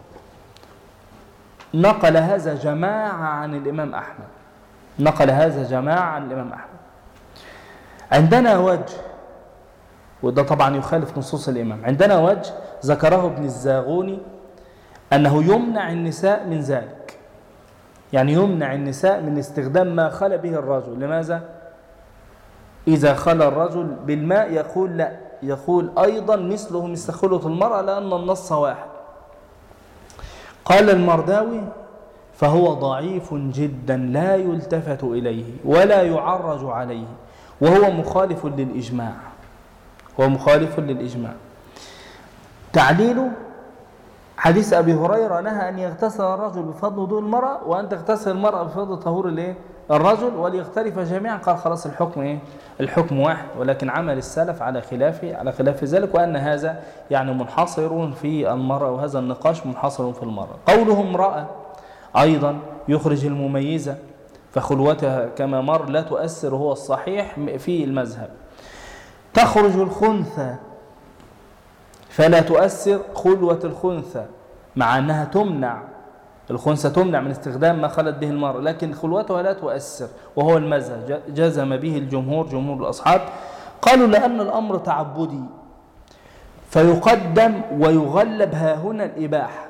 نقل هذا جماعة عن الإمام أحمد نقل هذا جماعة عن الإمام أحمد. عندنا وجه، وده طبعا يخالف نصوص الإمام، عندنا وجه ذكره ابن الزاغوني أنه يمنع النساء من ذلك، يعني يمنع النساء من استخدام ما خلى به الرجل. لماذا؟ إذا خلى الرجل بالماء يقول لا، يقول أيضا مثله مثل خلوة المرأة لأن النص واحد. قال المرداوي فهو ضعيف جدا لا يلتفت إليه ولا يعرج عليه، وهو مخالف للإجماع هو مخالف للإجماع. تعليله حديث أبي هريرة نهى أن يغتسل الرجل بفضل وضوء المرأة وأن تغتسل المرأة بفضل طهور الايه الرجل وليختلف جميعا. قال خلاص الحكم ايه الحكم واحد، ولكن عمل السلف على خلافه على خلاف ذلك، وأن هذا يعني منحصر في المرأة، وهذا النقاش منحصر في المرأة. قوله امرأة أيضا يخرج المميزة، فخلوتها كما مر لا تؤثر، هو الصحيح في المذهب. تخرج الخنثى فلا تؤثر خلوة الخنثى، مع أنها تمنع الخنثى تمنع من استخدام ما خلت به المرأة، لكن خلوتها لا تؤثر، وهو المذهب جزم به الجمهور جمهور الأصحاب. قالوا لأن الأمر تعبدي فيقدم ويغلب ها هنا الإباحة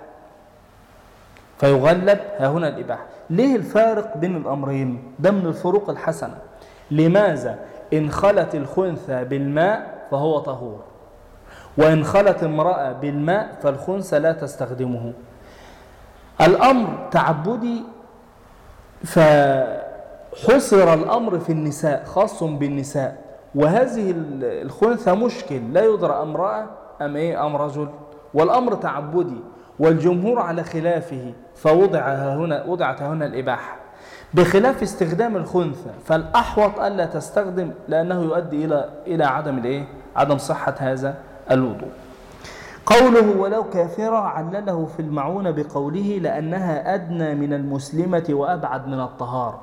فيغلب ها هنا الإباحة. ليه الفارق بين الأمرين؟ ده من الفروق الحسنة. لماذا إن خلت الخنثى بالماء فهو طهور، وإن خلت امرأة بالماء فالخنثى لا تستخدمه؟ الأمر تعبدي، فحصر الأمر في النساء، خاص بالنساء، وهذه الخنثى مشكل لا يدرى امرأة أم إيه أم رجل، والأمر تعبدي والجمهور على خلافه، فوضع هنا وضعت هنا الإباحة، بخلاف استخدام الخنثى فالأحوط ألا تستخدم، لأنه يؤدي إلى إلى عدم الإيه عدم صحة هذا الوضوء. قوله ولو كافرة علله في المعونة بقوله لأنها أدنى من المسلمة وأبعد من الطهارة.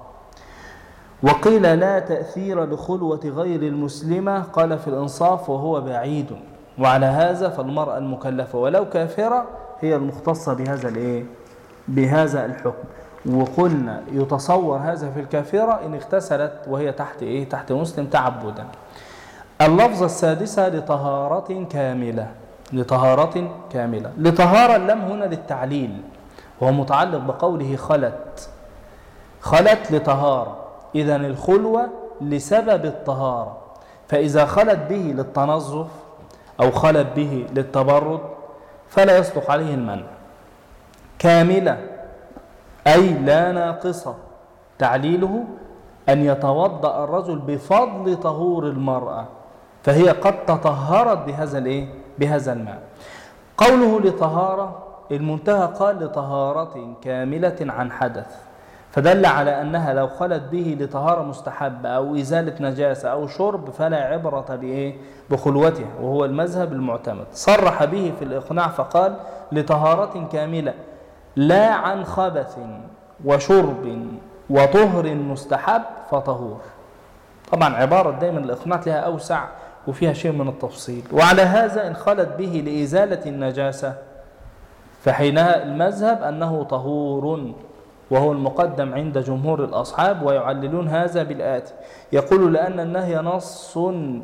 وقيل لا تأثير لخلوة غير المسلمة، قال في الإنصاف وهو بعيد. وعلى هذا فالمرأة المكلفة ولو كافرة هي المختصة بهذا الإيه بهذا الحكم. وقلنا يتصور هذا في الكافرة إن اغتسلت وهي تحت إيه تحت مسلم تعبدا. اللفظة السادسة لطهارة كاملة لطهارة كاملة لطهارة اللام هنا للتعليل، وهو متعلق بقوله خلت خلت لطهارة، إذن الخلوة لسبب الطهارة، فإذا خلت به للتنظف أو خلت به للتبرد فلا يصدق عليه المنع. كاملة أي لا ناقصة، تعليله أن يتوضأ الرجل بفضل طهور المرأة، فهي قد تطهرت بهذا الإيه بهذا الماء. قوله لطهارة المنتهى قال لطهارة كاملة عن حدث، فدل على أنها لو خلت به لطهارة مستحبة أو إزالة نجاسة أو شرب فلا عبرة بإيه بخلوتها، وهو المذهب المعتمد. صرح به في الإقناع فقال لطهارة كاملة لا عن خبث وشرب وطهر مستحب فطهور. طبعا عبارة دايما الإقناع لها أوسع وفيها شيء من التفصيل. وعلى هذا إن خلت به لإزالة النجاسة فحينها المذهب أنه طهور، وهو المقدم عند جمهور الأصحاب، ويعللون هذا بالآتي: يقول لأن النهي نص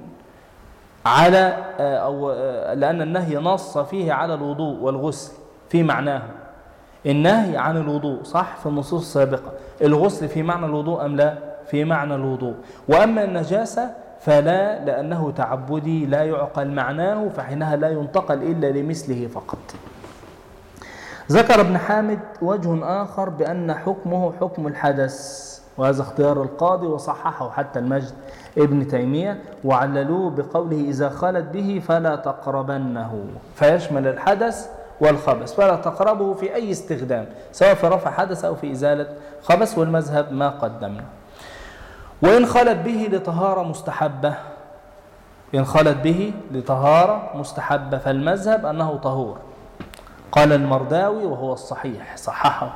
على أو لأن النهي نص فيه على الوضوء والغسل في معناه. النهي عن الوضوء صح في النصوص السابقة، الغسل في معنى الوضوء أم لا؟ في معنى الوضوء. وأما النجاسة فلا، لأنه تعبدي لا يعقل معناه، فحينها لا ينتقل إلا لمثله فقط. ذكر ابن حامد وجه آخر بأن حكمه حكم الحدث، وهذا اختيار القاضي وصححه حتى المجد ابن تيمية، وعللوه بقوله إذا خلت به فلا تقربنه، فيشمل الحدث والخبث، فلا تقربه في أي استخدام سواء في رفع حدث أو في إزالة خبث، والمذهب ما قدمنا. وإن خلت به لطهارة مستحبة إن خلت به لطهارة مستحبة فالمذهب أنه طهور. قال المرداوي وهو الصحيح صححه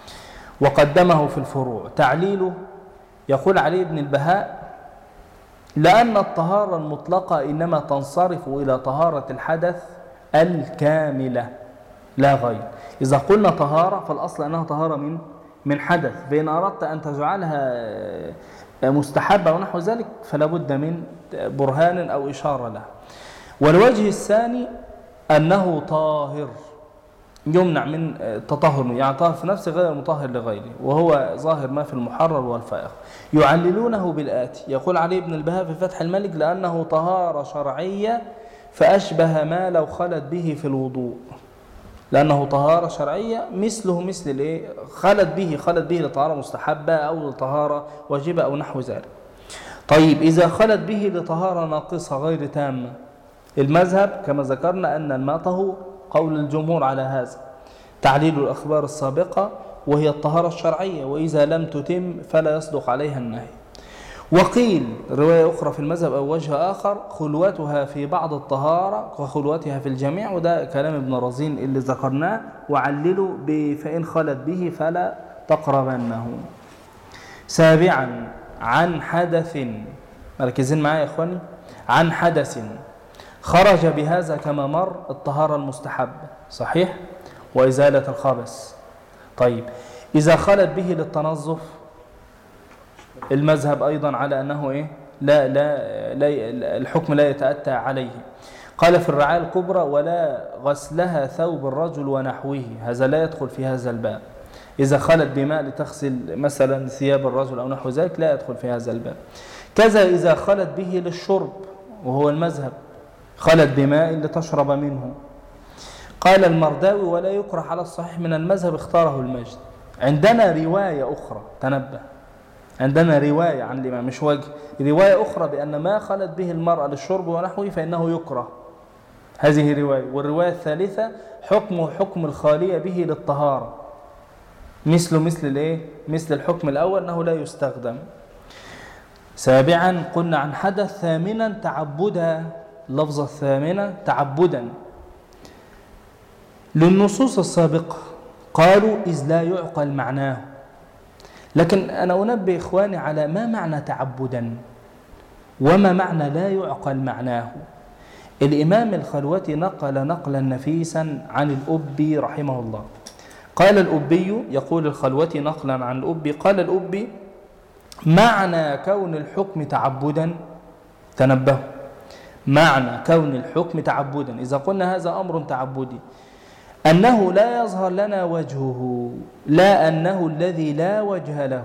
وقدمه في الفروع. تعليله يقول علي بن البهاء لأن الطهارة المطلقة إنما تنصرف إلى طهارة الحدث الكاملة لا غير. إذا قلنا طهارة فالأصل أنها طهارة من من حدث، فإن أردت أن تجعلها مستحبة ونحو ذلك فلا بد من برهان أو إشارة له. والوجه الثاني أنه طاهر يمنع من التطهر، يعني طاهر في نفسه غير مطهر لغيره، وهو ظاهر ما في المحرر والفائق. يعللونه بالآتي: يقول علي بن البهاء في فتح الملك: لأنه طهارة شرعية فأشبه ما لو خلت به في الوضوء. لأنه طهارة شرعية مثله مثل الايه خلت به خلت به لطهارة مستحبة أو لطهارة واجبة أو نحو ذلك. طيب إذا خلت به لطهارة ناقصة غير تامة، المذهب كما ذكرنا أن الماء طهور، قول الجمهور على هذا تعليل الأخبار السابقة، وهي الطهارة الشرعية، وإذا لم تتم فلا يصدق عليها النهي. وقيل رواية أخرى في المذهب أو وجه آخر: خلوتها في بعض الطهارة وخلوتها في الجميع، وده كلام ابن رزين اللي ذكرناه. وعللوا فإن خلت به فلا تقربنه. سابعا: عن حدث، مركزين معايا يا إخواني، عن حدث خرج بهذا كما مر الطهارة المستحبة صحيح وإزالة الخبث. طيب إذا خلت به للتنظف، المذهب أيضا على أنه إيه؟ لا, لا, لا الحكم لا يتأتى عليه. قال في الرعاية الكبرى: ولا غسلها ثوب الرجل ونحوه، هذا لا يدخل في هذا الباب. إذا خلت بماء لتغسل مثلا ثياب الرجل أو نحو ذلك لا يدخل في هذا الباب. كذا إذا خلت به للشرب، وهو المذهب، خلت بماء لتشرب منه. قال المرداوي: ولا يكره على الصحيح من المذهب، اختاره المجد. عندنا رواية أخرى، تنبه، عندنا رواية عن الإمام، مش وجه، رواية أخرى بأن ما خلت به المرأة للشرب ونحوه فإنه يكره، هذه رواية. والرواية الثالثة حكمه حكم الخالية به للطهارة، مثل مثل الايه مثل الحكم الأول أنه لا يستخدم. سابعا: قلنا عن حدث. ثامنا: تعبدا، لفظ الثامنة تعبدا للنصوص السابقة، قالوا إذ لا يعقل معناه. لكن أنا أنبه إخواني على ما معنى تعبدا وما معنى لا يعقل معناه. الإمام الخلوتي نقل نقلا نفيسا عن الأبي رحمه الله. قال الأبي، يقول الخلوتي نقلا عن الأبي، قال الأبي: معنى كون الحكم تعبدا، تنبهوا، معنى كون الحكم تعبدا، إذا قلنا هذا أمر تعبدي، أنه لا يظهر لنا وجهه، لا أنه الذي لا وجه له.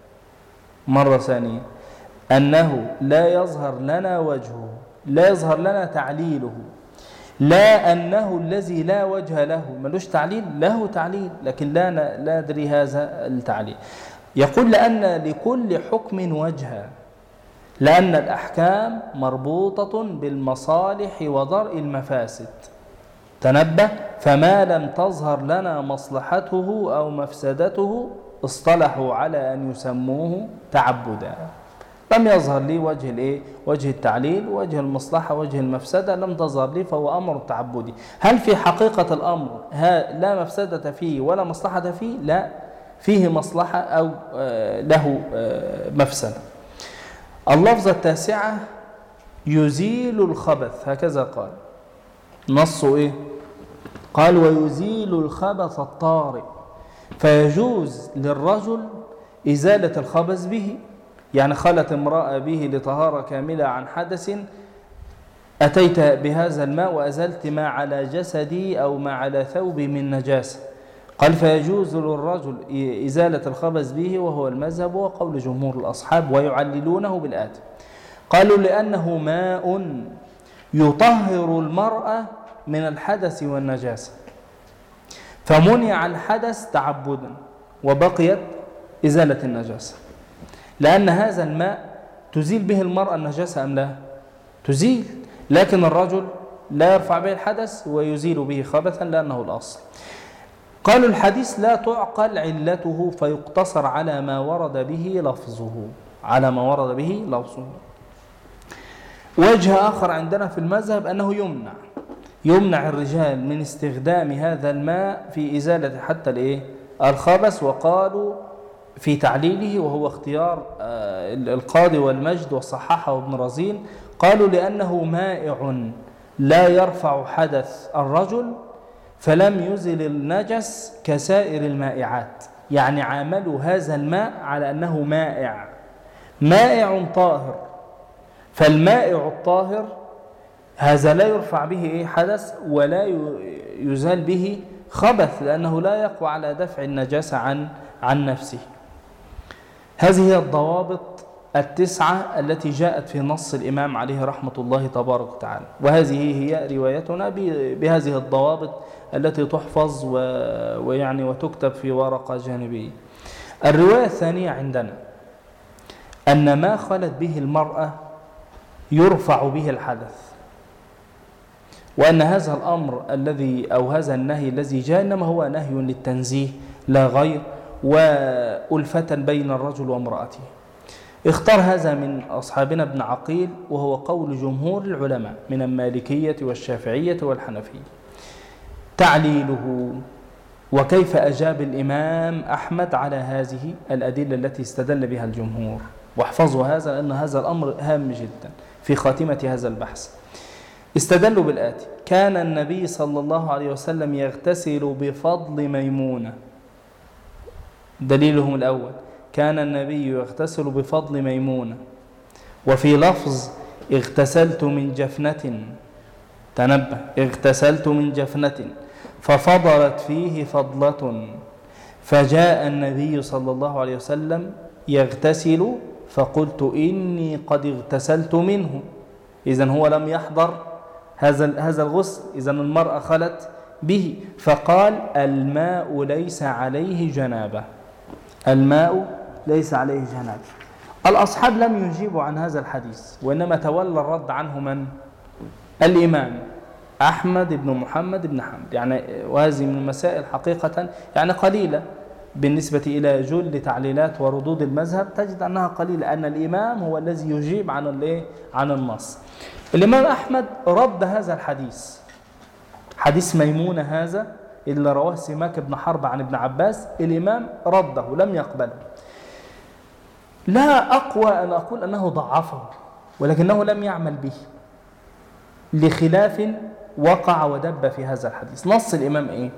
مرة ثانية: أنه لا يظهر لنا وجهه، لا يظهر لنا تعليله، لا أنه الذي لا وجه له، ملوش تعليل، له تعليل لكن لا لا ندري هذا التعليل. يقول: لأن لكل حكم وجها، لأن الأحكام مربوطة بالمصالح ودرء المفاسد. تنبه: فما لم تظهر لنا مصلحته أو مفسدته اصطلحوا على أن يسموه تعبدا. لم يظهر لي وجه الايه وجه التعليل، وجه المصلحة، وجه المفسدة لم تظهر لي، فهو أمر تعبدي. هل في حقيقة الأمر لا مفسدة فيه ولا مصلحة فيه؟ لا، فيه مصلحة أو له مفسدة. اللفظة التاسعة: يزيل الخبث، هكذا قال نصه إيه؟ قال: ويزيل الخبث الطارئ، فيجوز للرجل إزالة الخبث به. يعني خلت امرأة به لطهارة كاملة عن حدث، أتيت بهذا الماء وأزلت ما على جسدي أو ما على ثوبي من نجاسة، قال: فيجوز للرجل إزالة الخبث به، وهو المذهب وقول جمهور الأصحاب. ويعللونه بالآتي: قالوا: لأنه ماء يطهر المرأة من الحدث والنجاسة، فمنع الحدث تعبدا وبقيت إزالة النجاسة. لأن هذا الماء تزيل به المرأة النجاسة أم لا؟ تزيل، لكن الرجل لا يرفع به الحدث ويزيل به خبثا لأنه الأصل. قالوا: الحديث لا تعقل علته، فيقتصر على ما ورد به لفظه، على ما ورد به لفظه. وجه آخر عندنا في المذهب أنه يمنع يمنع الرجال من استخدام هذا الماء في إزالة حتى الإيه؟ الخبث. وقالوا في تعليله، وهو اختيار القاضي والمجد وصححه ابن رزين، قالوا لأنه مائع لا يرفع حدث الرجل فلم يزل النجس كسائر المائعات. يعني عاملوا هذا الماء على أنه مائع مائع طاهر، فالمائع الطاهر هذا لا يرفع به إيه حدث ولا يزال به خبث، لأنه لا يقوى على دفع النجاسة عن عن نفسه. هذه هي الضوابط التسعة التي جاءت في نص الإمام عليه رحمة الله تبارك وتعالى، وهذه هي روايتنا بهذه الضوابط التي تحفظ ويعني وتكتب في ورقة جانبية. الرواية الثانية عندنا أن ما خلت به المرأة يرفع به الحدث، وأن هذا الأمر الذي أو هذا النهي الذي جاء إنما هو نهي للتنزيه لا غير، وألفة بين الرجل وامرأته. اختار هذا من أصحابنا ابن عقيل، وهو قول جمهور العلماء من المالكية والشافعية والحنفية. تعليله وكيف أجاب الإمام أحمد على هذه الأدلة التي استدل بها الجمهور. واحفظوا هذا لأن هذا الأمر هام جدا في خاتمة هذا البحث. استدلوا بالآتي: كان النبي صلى الله عليه وسلم يغتسل بفضل ميمونة. دليلهم الأول: كان النبي يغتسل بفضل ميمونة. وفي لفظ: اغتسلت من جفنة. تنبه: اغتسلت من جفنة ففضلت فيه فضلة، فجاء النبي صلى الله عليه وسلم يغتسل فقلت إني قد اغتسلت منه. إذن هو لم يحضر هذا هذا الغسل، إذن المرأة خلت به، فقال: الماء ليس عليه جنابة. الماء ليس عليه جنابة. الأصحاب لم يجيبوا عن هذا الحديث، وإنما تولى الرد عنه من؟ الإمام أحمد بن محمد بن حنبل. يعني وهذه من المسائل حقيقة يعني قليلة بالنسبة إلى جل تعليلات وردود المذهب، تجد أنها قليلة، أن الإمام هو الذي يجيب عن الايه عن النص. الإمام أحمد رد هذا الحديث، حديث ميمونة هذا اللي رواه سماك بن حرب عن ابن عباس، الإمام رده لم يقبله. لا أقوى أن أقول أنه ضعفه، ولكنه لم يعمل به لخلاف وقع ودب في هذا الحديث. نص الإمام إيه؟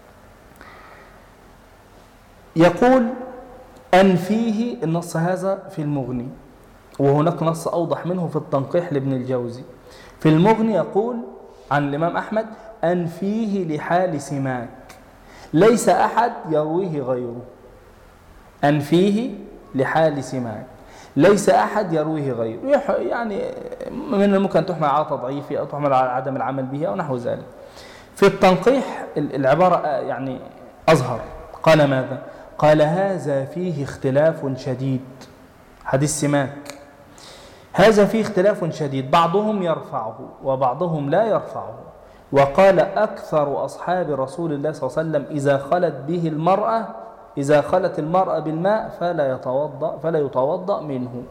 يقول أن فيه، النص هذا في المغني، وهناك نص أوضح منه في التنقيح لابن الجوزي. في المغني يقول عن الإمام أحمد: أن فيه لحال سماك ليس أحد يرويه غيره. أن فيه لحال سماك ليس أحد يرويه غيره، يعني من الممكن تحمل على تضعيفه أو تحمل على عدم العمل به أو نحو ذلك. في التنقيح العبارة يعني أظهر، قال ماذا؟ قال: هذا فيه اختلاف شديد. حديث سماك هذا فيه اختلاف شديد، بعضهم يرفعه وبعضهم لا يرفعه. وقال: أكثر أصحاب رسول الله صلى الله عليه وسلم إذا خلت به المرأة إذا خلت المرأة بالماء فلا يتوضأ فلا يتوضأ منه.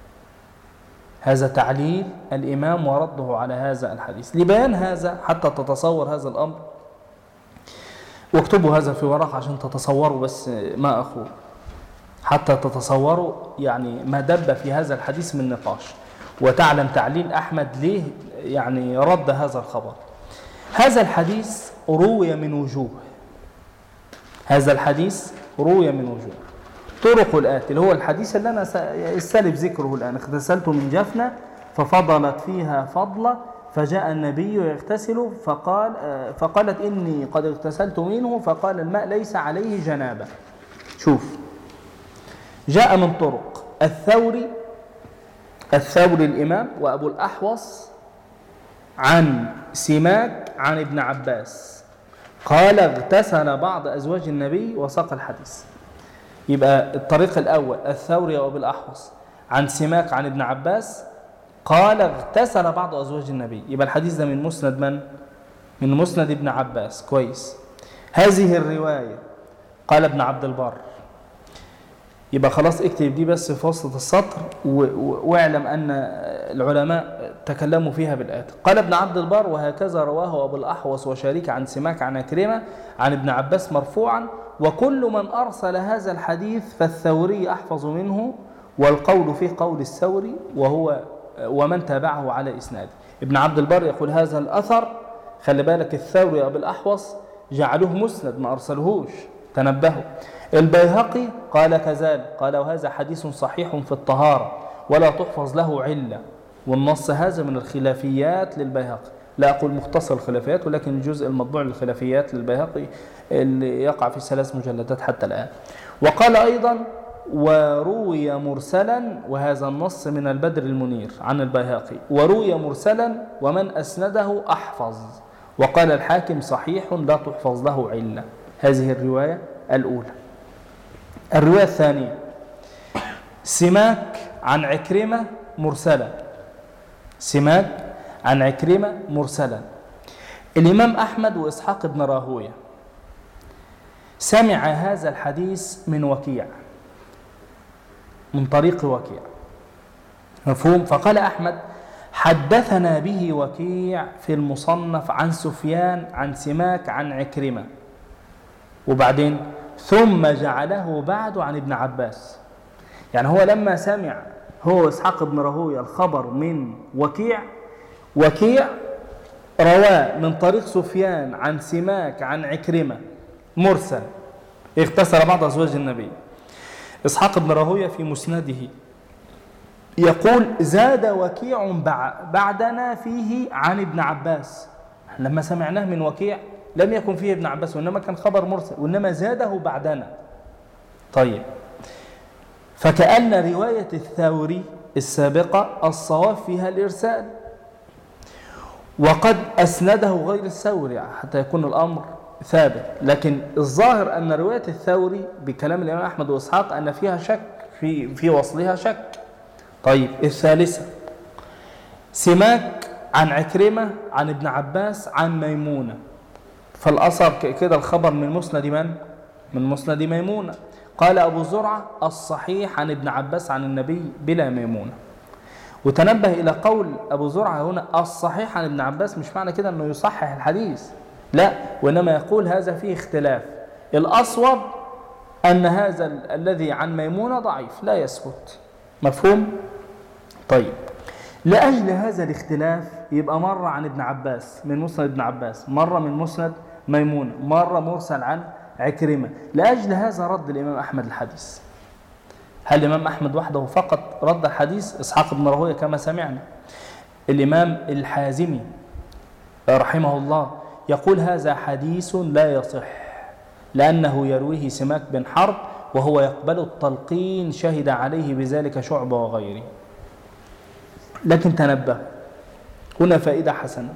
هذا تعليل الإمام ورده على هذا الحديث. لبيان هذا حتى تتصور هذا الأمر، واكتبوا هذا في ورقة عشان تتصوروا بس ما أخوه، حتى تتصوروا يعني ما دب في هذا الحديث من نقاش، وتعلم تعليل أحمد ليه يعني رد هذا الخبر. هذا الحديث روي من وجوه هذا الحديث روي من وجوه طرق الآتي، اللي هو الحديث اللي أنا استلف ذكره الآن: اغتسلت من جفنة ففضلت فيها فضلة، فجاء النبي يغتسل فقال فقالت إني قد اغتسلت منه، فقال: الماء ليس عليه جنابة. شوف، جاء من طرق الثوري الثوري الإمام وأبو الأحوص عن سماك عن ابن عباس قال: اغتسل بعض أزواج النبي، وساق الحديث. يبقى الطريق الأول الثوري وأبو الأحوص عن سماك عن ابن عباس قال: اغتسل بعض أزواج النبي. يبقى الحديث ده من مسند من؟ من مسند ابن عباس. كويس. هذه الرواية قال ابن عبد البر. يبقى خلاص اكتب دي بس في وسط السطر، واعلم أن العلماء تكلموا فيها بالآتي. قال ابن عبد البر: وهكذا رواه أبو الأحوص وشريك عن سماك عن عكرمة عن ابن عباس مرفوعا: وكل من أرسل هذا الحديث فالثوري أحفظ منه، والقول فيه قول الثوري وهو ومن تابعه على إسناده. ابن عبد البر يقول هذا الأثر، خلي بالك، الثوري أبو الأحوص جعلوه مسند ما أرسلهوش، تنبهوا. البيهقي قال كذلك، قال: وهذا حديث صحيح في الطهارة ولا تحفظ له علة. والنص هذا من الخلافيات للبيهقي، لا أقول مختصر الخلافيات، ولكن الجزء المطبوع للخلافيات للبيهقي اللي يقع في ثلاث مجلدات حتى الآن. وقال أيضا: وروي مرسلا، وهذا النص من البدر المنير عن البيهقي: وروي مرسلا ومن أسنده أحفظ. وقال الحاكم: صحيح لا تحفظ له علة. هذه الرواية الأولى. الرواية الثانية: سماك عن عكرمة مرسلا. سماك عن عكرمة مرسلا. الإمام أحمد وإسحاق بن راهوية سمع هذا الحديث من وكيع، من طريق وكيع، مفهوم؟ فقال أحمد: حدثنا به وكيع في المصنف عن سفيان عن سماك عن عكرمة. وبعدين ثم جعله بعد عن ابن عباس. يعني هو لما سمع هو إسحاق بن راهوية الخبر من وكيع، وكيع رواه من طريق سفيان عن سماك عن عكرمة مرسل: اغتسل بعض أزواج النبي. إسحاق بن راهوية في مسنده يقول: زاد وكيع بعدنا فيه عن ابن عباس. لما سمعناه من وكيع لم يكن فيه ابن عباس، وإنما كان خبر مرسل، وإنما زاده بعدنا. طيب، فكأن رواية الثوري السابقة الصواب فيها الإرسال، وقد أسنده غير الثوري حتى يكون الأمر ثابت. لكن الظاهر أن رواية الثوري بكلام الإمام أحمد وإسحاق أن فيها شك، في في وصلها شك. طيب، الثالثة: سماك عن عكرمة عن ابن عباس عن ميمونة. فالأثر كده الخبر من مسند من؟ من مسند ميمونة. قال أبو زرعة: الصحيح عن ابن عباس عن النبي بلا ميمونة. وتنبه إلى قول أبو زرعة هنا الصحيح عن ابن عباس، مش معنى كده أنه يصحح الحديث، لا، وإنما يقول هذا فيه اختلاف. الأصوب أن هذا الذي عن ميمونة ضعيف لا يثبت. مفهوم؟ طيب، لأجل هذا الاختلاف يبقى مرة عن ابن عباس من مسند ابن عباس، مرة من مسند ميمونة، مرة مرسل عن عكرمة. لأجل هذا رد الإمام أحمد الحديث. هل الإمام أحمد وحده فقط رد الحديث؟ إسحاق بن راهوية كما سمعنا. الإمام الحازمي رحمه الله يقول: هذا حديث لا يصح، لأنه يرويه سماك بن حرب وهو يقبل التلقين، شهد عليه بذلك شعبة وغيره. لكن تنبه، هنا فائدة حسنة.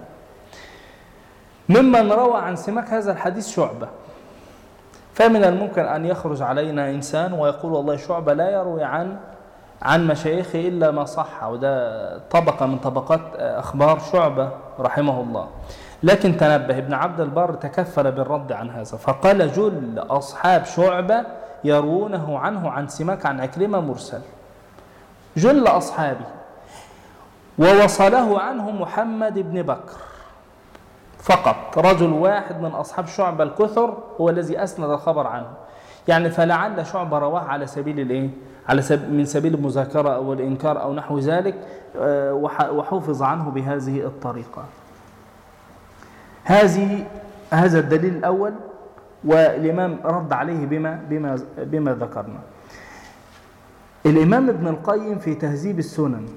ممن روى عن سماك هذا الحديث شعبة، فمن الممكن أن يخرج علينا إنسان ويقول: والله شعبة لا يروي عن عن مشايخه إلا ما صح، وده طبقة من طبقات أخبار شعبة رحمه الله. لكن تنبه، ابن عبد البر تكفل بالرد عن هذا، فقال: جل أصحاب شعبة يروونه عنه عن سماك عن عكرمة مرسل، جل أصحابه. ووصله عنه محمد بن بكر فقط، رجل واحد من أصحاب شعبة الكثر هو الذي أسند الخبر عنه. يعني فلعل شعبة رواه على سبيل الإيه؟ على سبيل من سبيل المذاكرة أو الإنكار أو نحو ذلك، وحفظ عنه بهذه الطريقة. هذه هذا الدليل الأول، والإمام رد عليه بما بما بما ذكرنا. الإمام ابن القيم في تهذيب السنن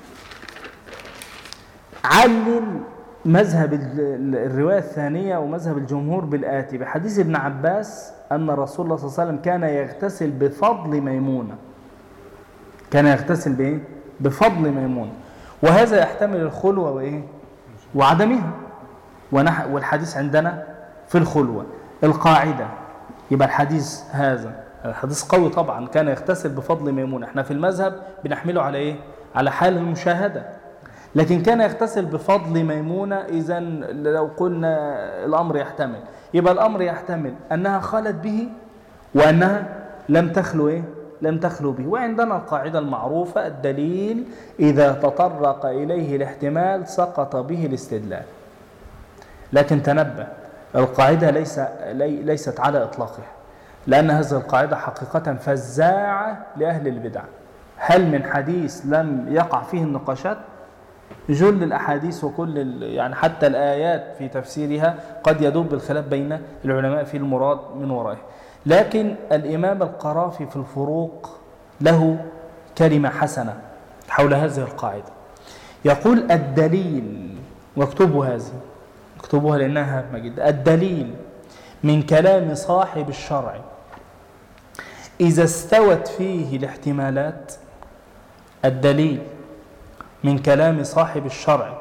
علل مذهب الرواية الثانية ومذهب الجمهور بالآتي: بحديث ابن عباس أن رسول الله صلى الله عليه وسلم كان يغتسل بفضل ميمونة. كان يغتسل بإيه؟ بفضل ميمونة. وهذا يحتمل الخلوة وإيه؟ وعدمها. والحديث عندنا في الخلوة. القاعدة يبقى الحديث هذا الحديث قوي طبعا، كان يغتسل بفضل ميمونة. احنا في المذهب بنحمله على إيه؟ على حال المشاهدة. لكن كان يغتسل بفضل ميمونة، إذن لو قلنا الأمر يحتمل، يبقى الأمر يحتمل أنها خلت به وأنها لم تخلو إيه؟ لم تخلو به. وعندنا القاعدة المعروفة: الدليل إذا تطرق إليه الاحتمال سقط به الاستدلال. لكن تنبه، القاعدة ليس لي ليست على إطلاقها، لأن هذه القاعدة حقيقة فزاعة لأهل البدع. هل من حديث لم يقع فيه النقاشات؟ جل الأحاديث وكل يعني حتى الآيات في تفسيرها قد يدوب بالخلاف بين العلماء في المراد من ورائه. لكن الإمام القرافي في الفروق له كلمة حسنة حول هذه القاعدة، يقول: الدليل، واكتبوا هذه، اكتبوها لأنها هامة جدا: الدليل من كلام صاحب الشرع إذا استوت فيه الاحتمالات. الدليل من كلام صاحب الشرع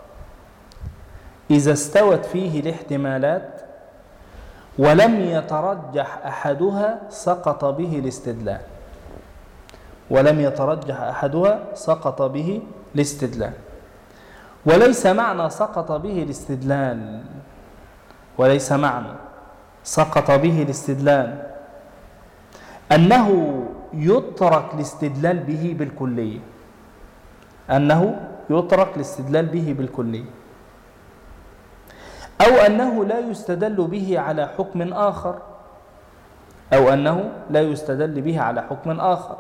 إذا استوت فيه الاحتمالات ولم يترجح أحدها سقط به الاستدلال. ولم يترجح أحدها سقط به الاستدلال. وليس معنى سقط به الاستدلال وليس معنى سقط به الاستدلال أنه يترك الاستدلال به بالكلية. أنه يترك الاستدلال به بالكلية، أو أنه لا يستدل به على حكم آخر، أو أنه لا يستدل به على حكم آخر،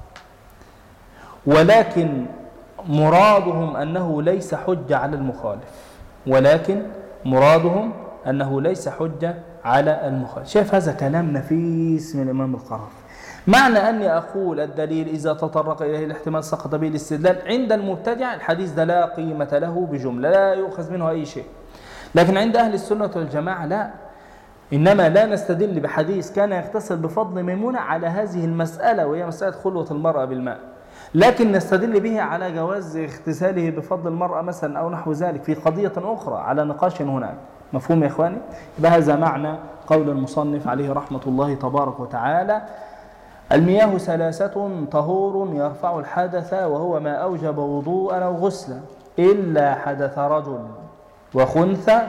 ولكن مرادهم أنه ليس حجة على المخالف. ولكن مرادهم أنه ليس حجة على المخالف. شايف هذا كلام نفيس من الإمام القرافي. معنى أني أقول الدليل إذا تطرق إليه الاحتمال سقط به الاستدلال، عند المبتدع الحديث ده لا قيمة له بجملة، لا يؤخذ منه أي شيء. لكن عند أهل السنة والجماعة لا، إنما لا نستدل بحديث كان يغتسل بفضل ميمونة على هذه المسألة وهي مسألة خلوة المرأة بالماء، لكن نستدل به على جواز اغتساله بفضل المرأة مثلا أو نحو ذلك في قضية أخرى على نقاش هناك. مفهوم يا إخواني؟ بهذا معنى قول المصنف عليه رحمة الله تبارك وتعالى: المياه ثلاثة: طهور يرفع الحدث وهو ما أوجب وضوءا أو غسلا، إلا حدث رجل وخنثى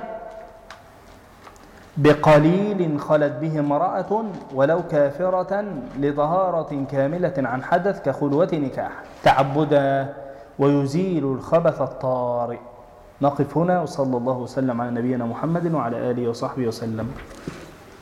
بقليل خلت به امرأة ولو كافرة لطهارة كاملة عن حدث كخلوة نكاح تعبدا ويزيل الخبث الطارئ. نقف هنا، وصلى الله وسلم على نبينا محمد وعلى آله وصحبه وسلم.